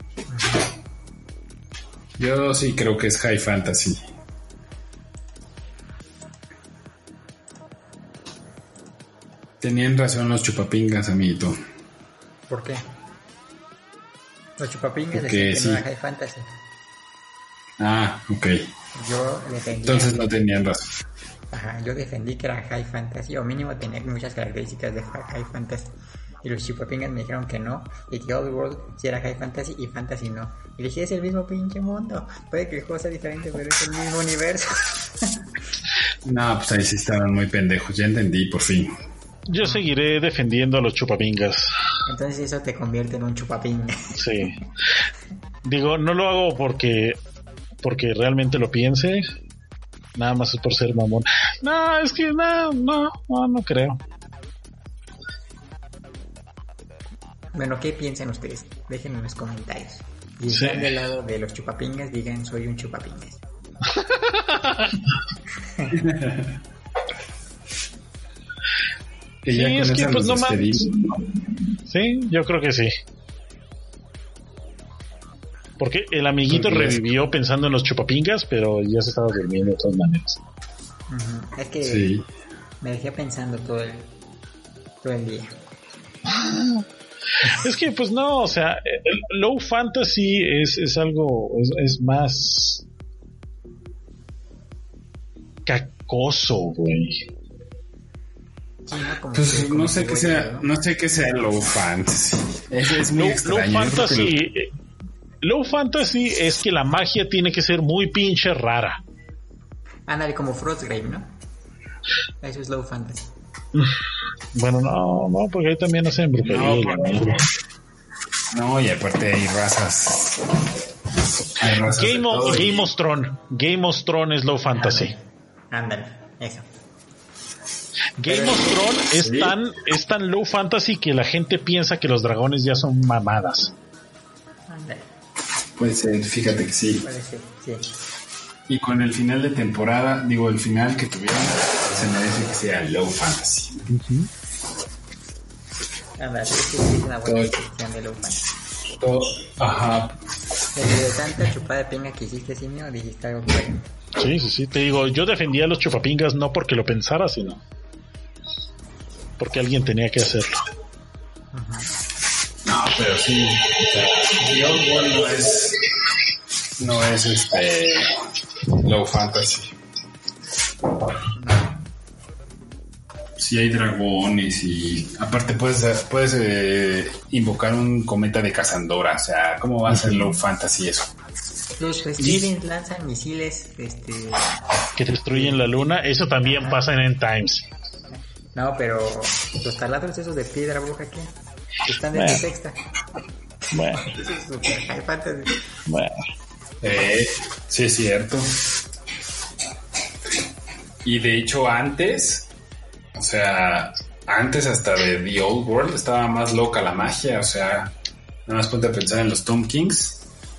Yo sí creo que es High Fantasy. Tenían razón los chupapingas, amiguito.
¿Por qué? Los chupapingas
Porque
decían que
sí.
no era High Fantasy.
Ah, ok.
Yo defendí.
Entonces no tenían razón.
Ajá, yo defendí que era High Fantasy, o mínimo tenía muchas características de High Fantasy. Y los chupapingas me dijeron que no, y que Old World sí era High Fantasy y Fantasy no. Y dije, es el mismo pinche mundo. Puede que el juego sea diferente, pero es el mismo universo.
No, pues ahí sí estaban muy pendejos. Ya entendí, por fin.
Yo seguiré defendiendo a los chupapingas.
Entonces eso te convierte en un chupapinga.
Sí. Digo, no lo hago porque porque realmente lo piense. Nada más es por ser mamón. No, es que no, no, no, no creo.
Bueno, ¿qué piensan ustedes? Déjenme en los comentarios. Y si
Sí.
están del lado de los chupapingas, digan, soy un chupapingas.
Que
Sí,
ya con
es que,
esa
pues,
nos
no mames.
despedimos.
Sí, yo creo que sí. Porque el amiguito
Porque es-
revivió pensando en los chupapingas, pero ya se estaba durmiendo de todas maneras.
Uh-huh. Es que
Sí.
me dejé pensando todo el, todo el día.
Es que, pues no, o sea, el low fantasy es, es algo, es, es más cacoso, güey.
Sí, ¿no? Como
Pues
que- como
no sé
que
qué
voy
sea,
a- ¿no?
no sé qué sea low fantasy. Es, es muy
Low,
extraño.
low
Yo creo que
fantasy,
lo-
eh, low fantasy es que la magia tiene que ser muy pinche rara.
Ándale, como Frostgrave, ¿no? Eso es low fantasy.
Bueno, no, no, porque ahí también hacen brujería.
No,
y la
por-
mierda.
No, y aparte hay razas. Hay razas de
Game of,
todo y-
Game of Thrones. Game of Thrones es low fantasy.
Ándale, eso.
Game of Thrones es
Sí.
tan, es tan low fantasy que la gente piensa que los dragones ya son mamadas.
Ándale,
Puede ser, fíjate que sí.
puede ser, sí.
Y con el final de temporada, digo, el final que tuvieron, se merece que sea low fantasy.
Ándale, es que sí es una buena descripción de low fantasy.
Todo, ajá.
Pero de tanta chupada de pinga que hiciste, Simio, dijiste algo bueno.
Sí, sí, sí. Te digo, yo defendía a los chupapingas no porque lo pensara, sino porque alguien tenía que hacerlo.
No, pero sí. O sea, The Old World no es. No es este. Low fantasy. Sí hay dragones y aparte puedes puedes eh, invocar un cometa de Casandora, o sea, ¿cómo va a ser low fantasy eso?
Los Stevens lanzan misiles, este...
Que destruyen la luna, eso también pasa en End Times.
No, pero los taladros esos de piedra bruja aquí están de
Bueno.
sexta.
Bueno,
Eso es super high fantasy.
bueno.
Eh, sí es cierto. Y de hecho antes, o sea, antes hasta de The Old World estaba más loca la magia, o sea, nada más ponte a pensar en los Tomb Kings.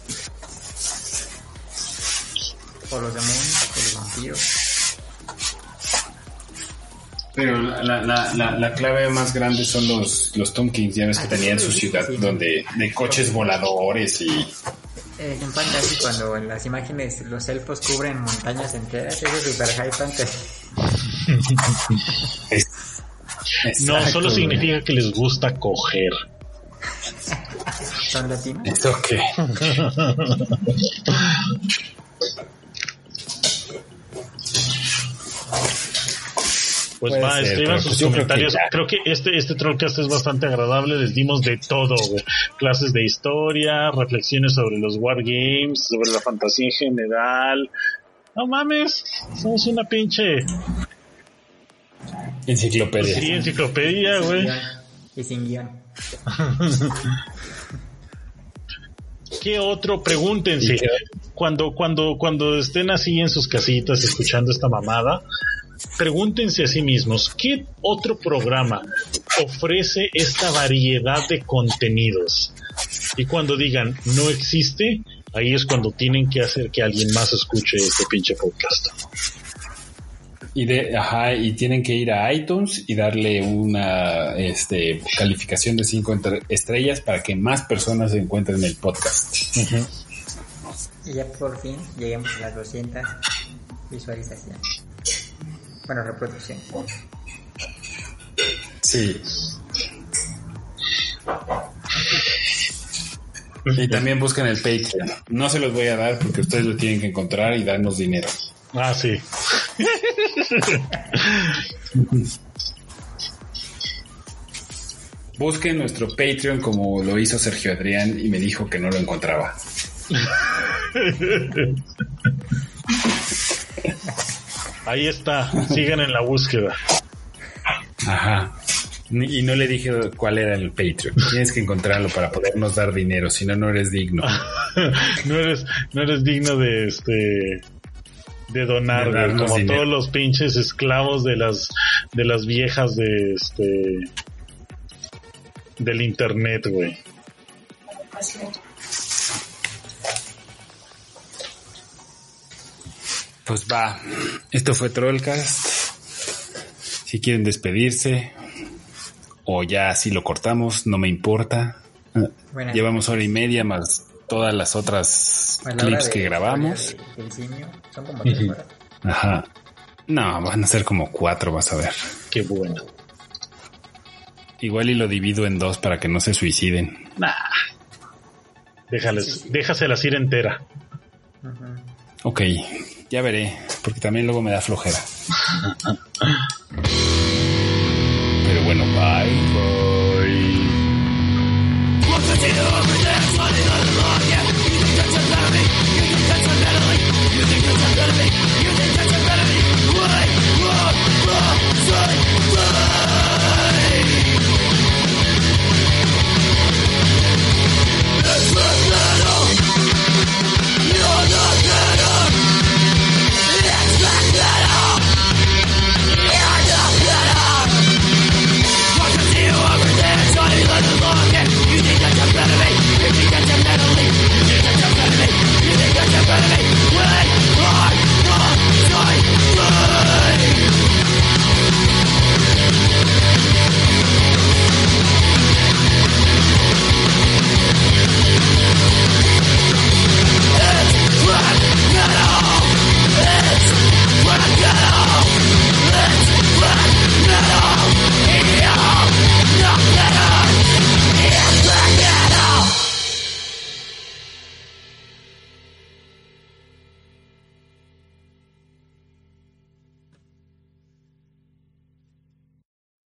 O los demonios, o los vampiros.
Pero la, la, la, la clave más grande son los, los Tomb Kings, ya ves que
Ah,
tenían
sí,
su
sí,
ciudad
sí.
donde de coches voladores y...
Eh, en fantasy, cuando en las imágenes los elfos cubren montañas enteras, eso es super high fantasy.
No,
Exacto,
solo
güey.
significa que les gusta coger.
¿Son latinos?
¿Esto qué?
Pues
Puede
va,
ser,
escriban
pero
sus
pues yo creo que
comentarios.
ya.
Creo que, este este Trollcast es bastante agradable. Les dimos de todo, güey. Clases de historia, reflexiones sobre los wargames, sobre la fantasía en general. No mames, somos una pinche
Enciclopedia.
sí, enciclopedia, güey.
Y sin guión.
¿Qué otro? Pregúntense. Cuando, cuando, cuando estén así en sus casitas escuchando esta mamada, pregúntense a sí mismos, ¿qué otro programa ofrece esta variedad de contenidos? Y cuando digan, no existe, ahí es cuando tienen que hacer que alguien más escuche este pinche podcast.
Y de, ajá, y tienen que ir a iTunes y darle una este calificación de cinco entre, estrellas para que más personas encuentren el podcast.
Uh-huh.
Y ya por fin lleguemos a las doscientas visualizaciones. Bueno, reproducciones.
Sí. Y también busquen el Patreon. No se los voy a dar porque ustedes lo tienen que encontrar y darnos dinero.
Ah, sí.
Busquen nuestro Patreon como lo hizo Sergio Adrián y me dijo que no lo encontraba.
Ahí está, sigan en la búsqueda.
Ajá. Y no le dije cuál era el Patreon. Tienes que encontrarlo para podernos dar dinero, si no, no eres digno.
no eres, no eres digno de este de donar,
de
güey, como
dinero.
todos los pinches esclavos de las de las viejas de este del internet, güey.
Pues va. Esto fue Trollcast. Si quieren despedirse o ya así lo cortamos, no me importa.
Buenas
Llevamos
noches.
hora y media más todas las otras
A la hora
clips
de
que grabamos.
historia de- del simio, son como tres horas.
Ajá. No, van a ser como cuatro, vas a ver.
Qué bueno.
Igual y lo divido en dos para que no se suiciden.
Nah. Déjales,
Sí, sí.
déjaselas ir entera.
Ujú.
Ok, ya veré, porque también luego me da flojera. Pero bueno, bye.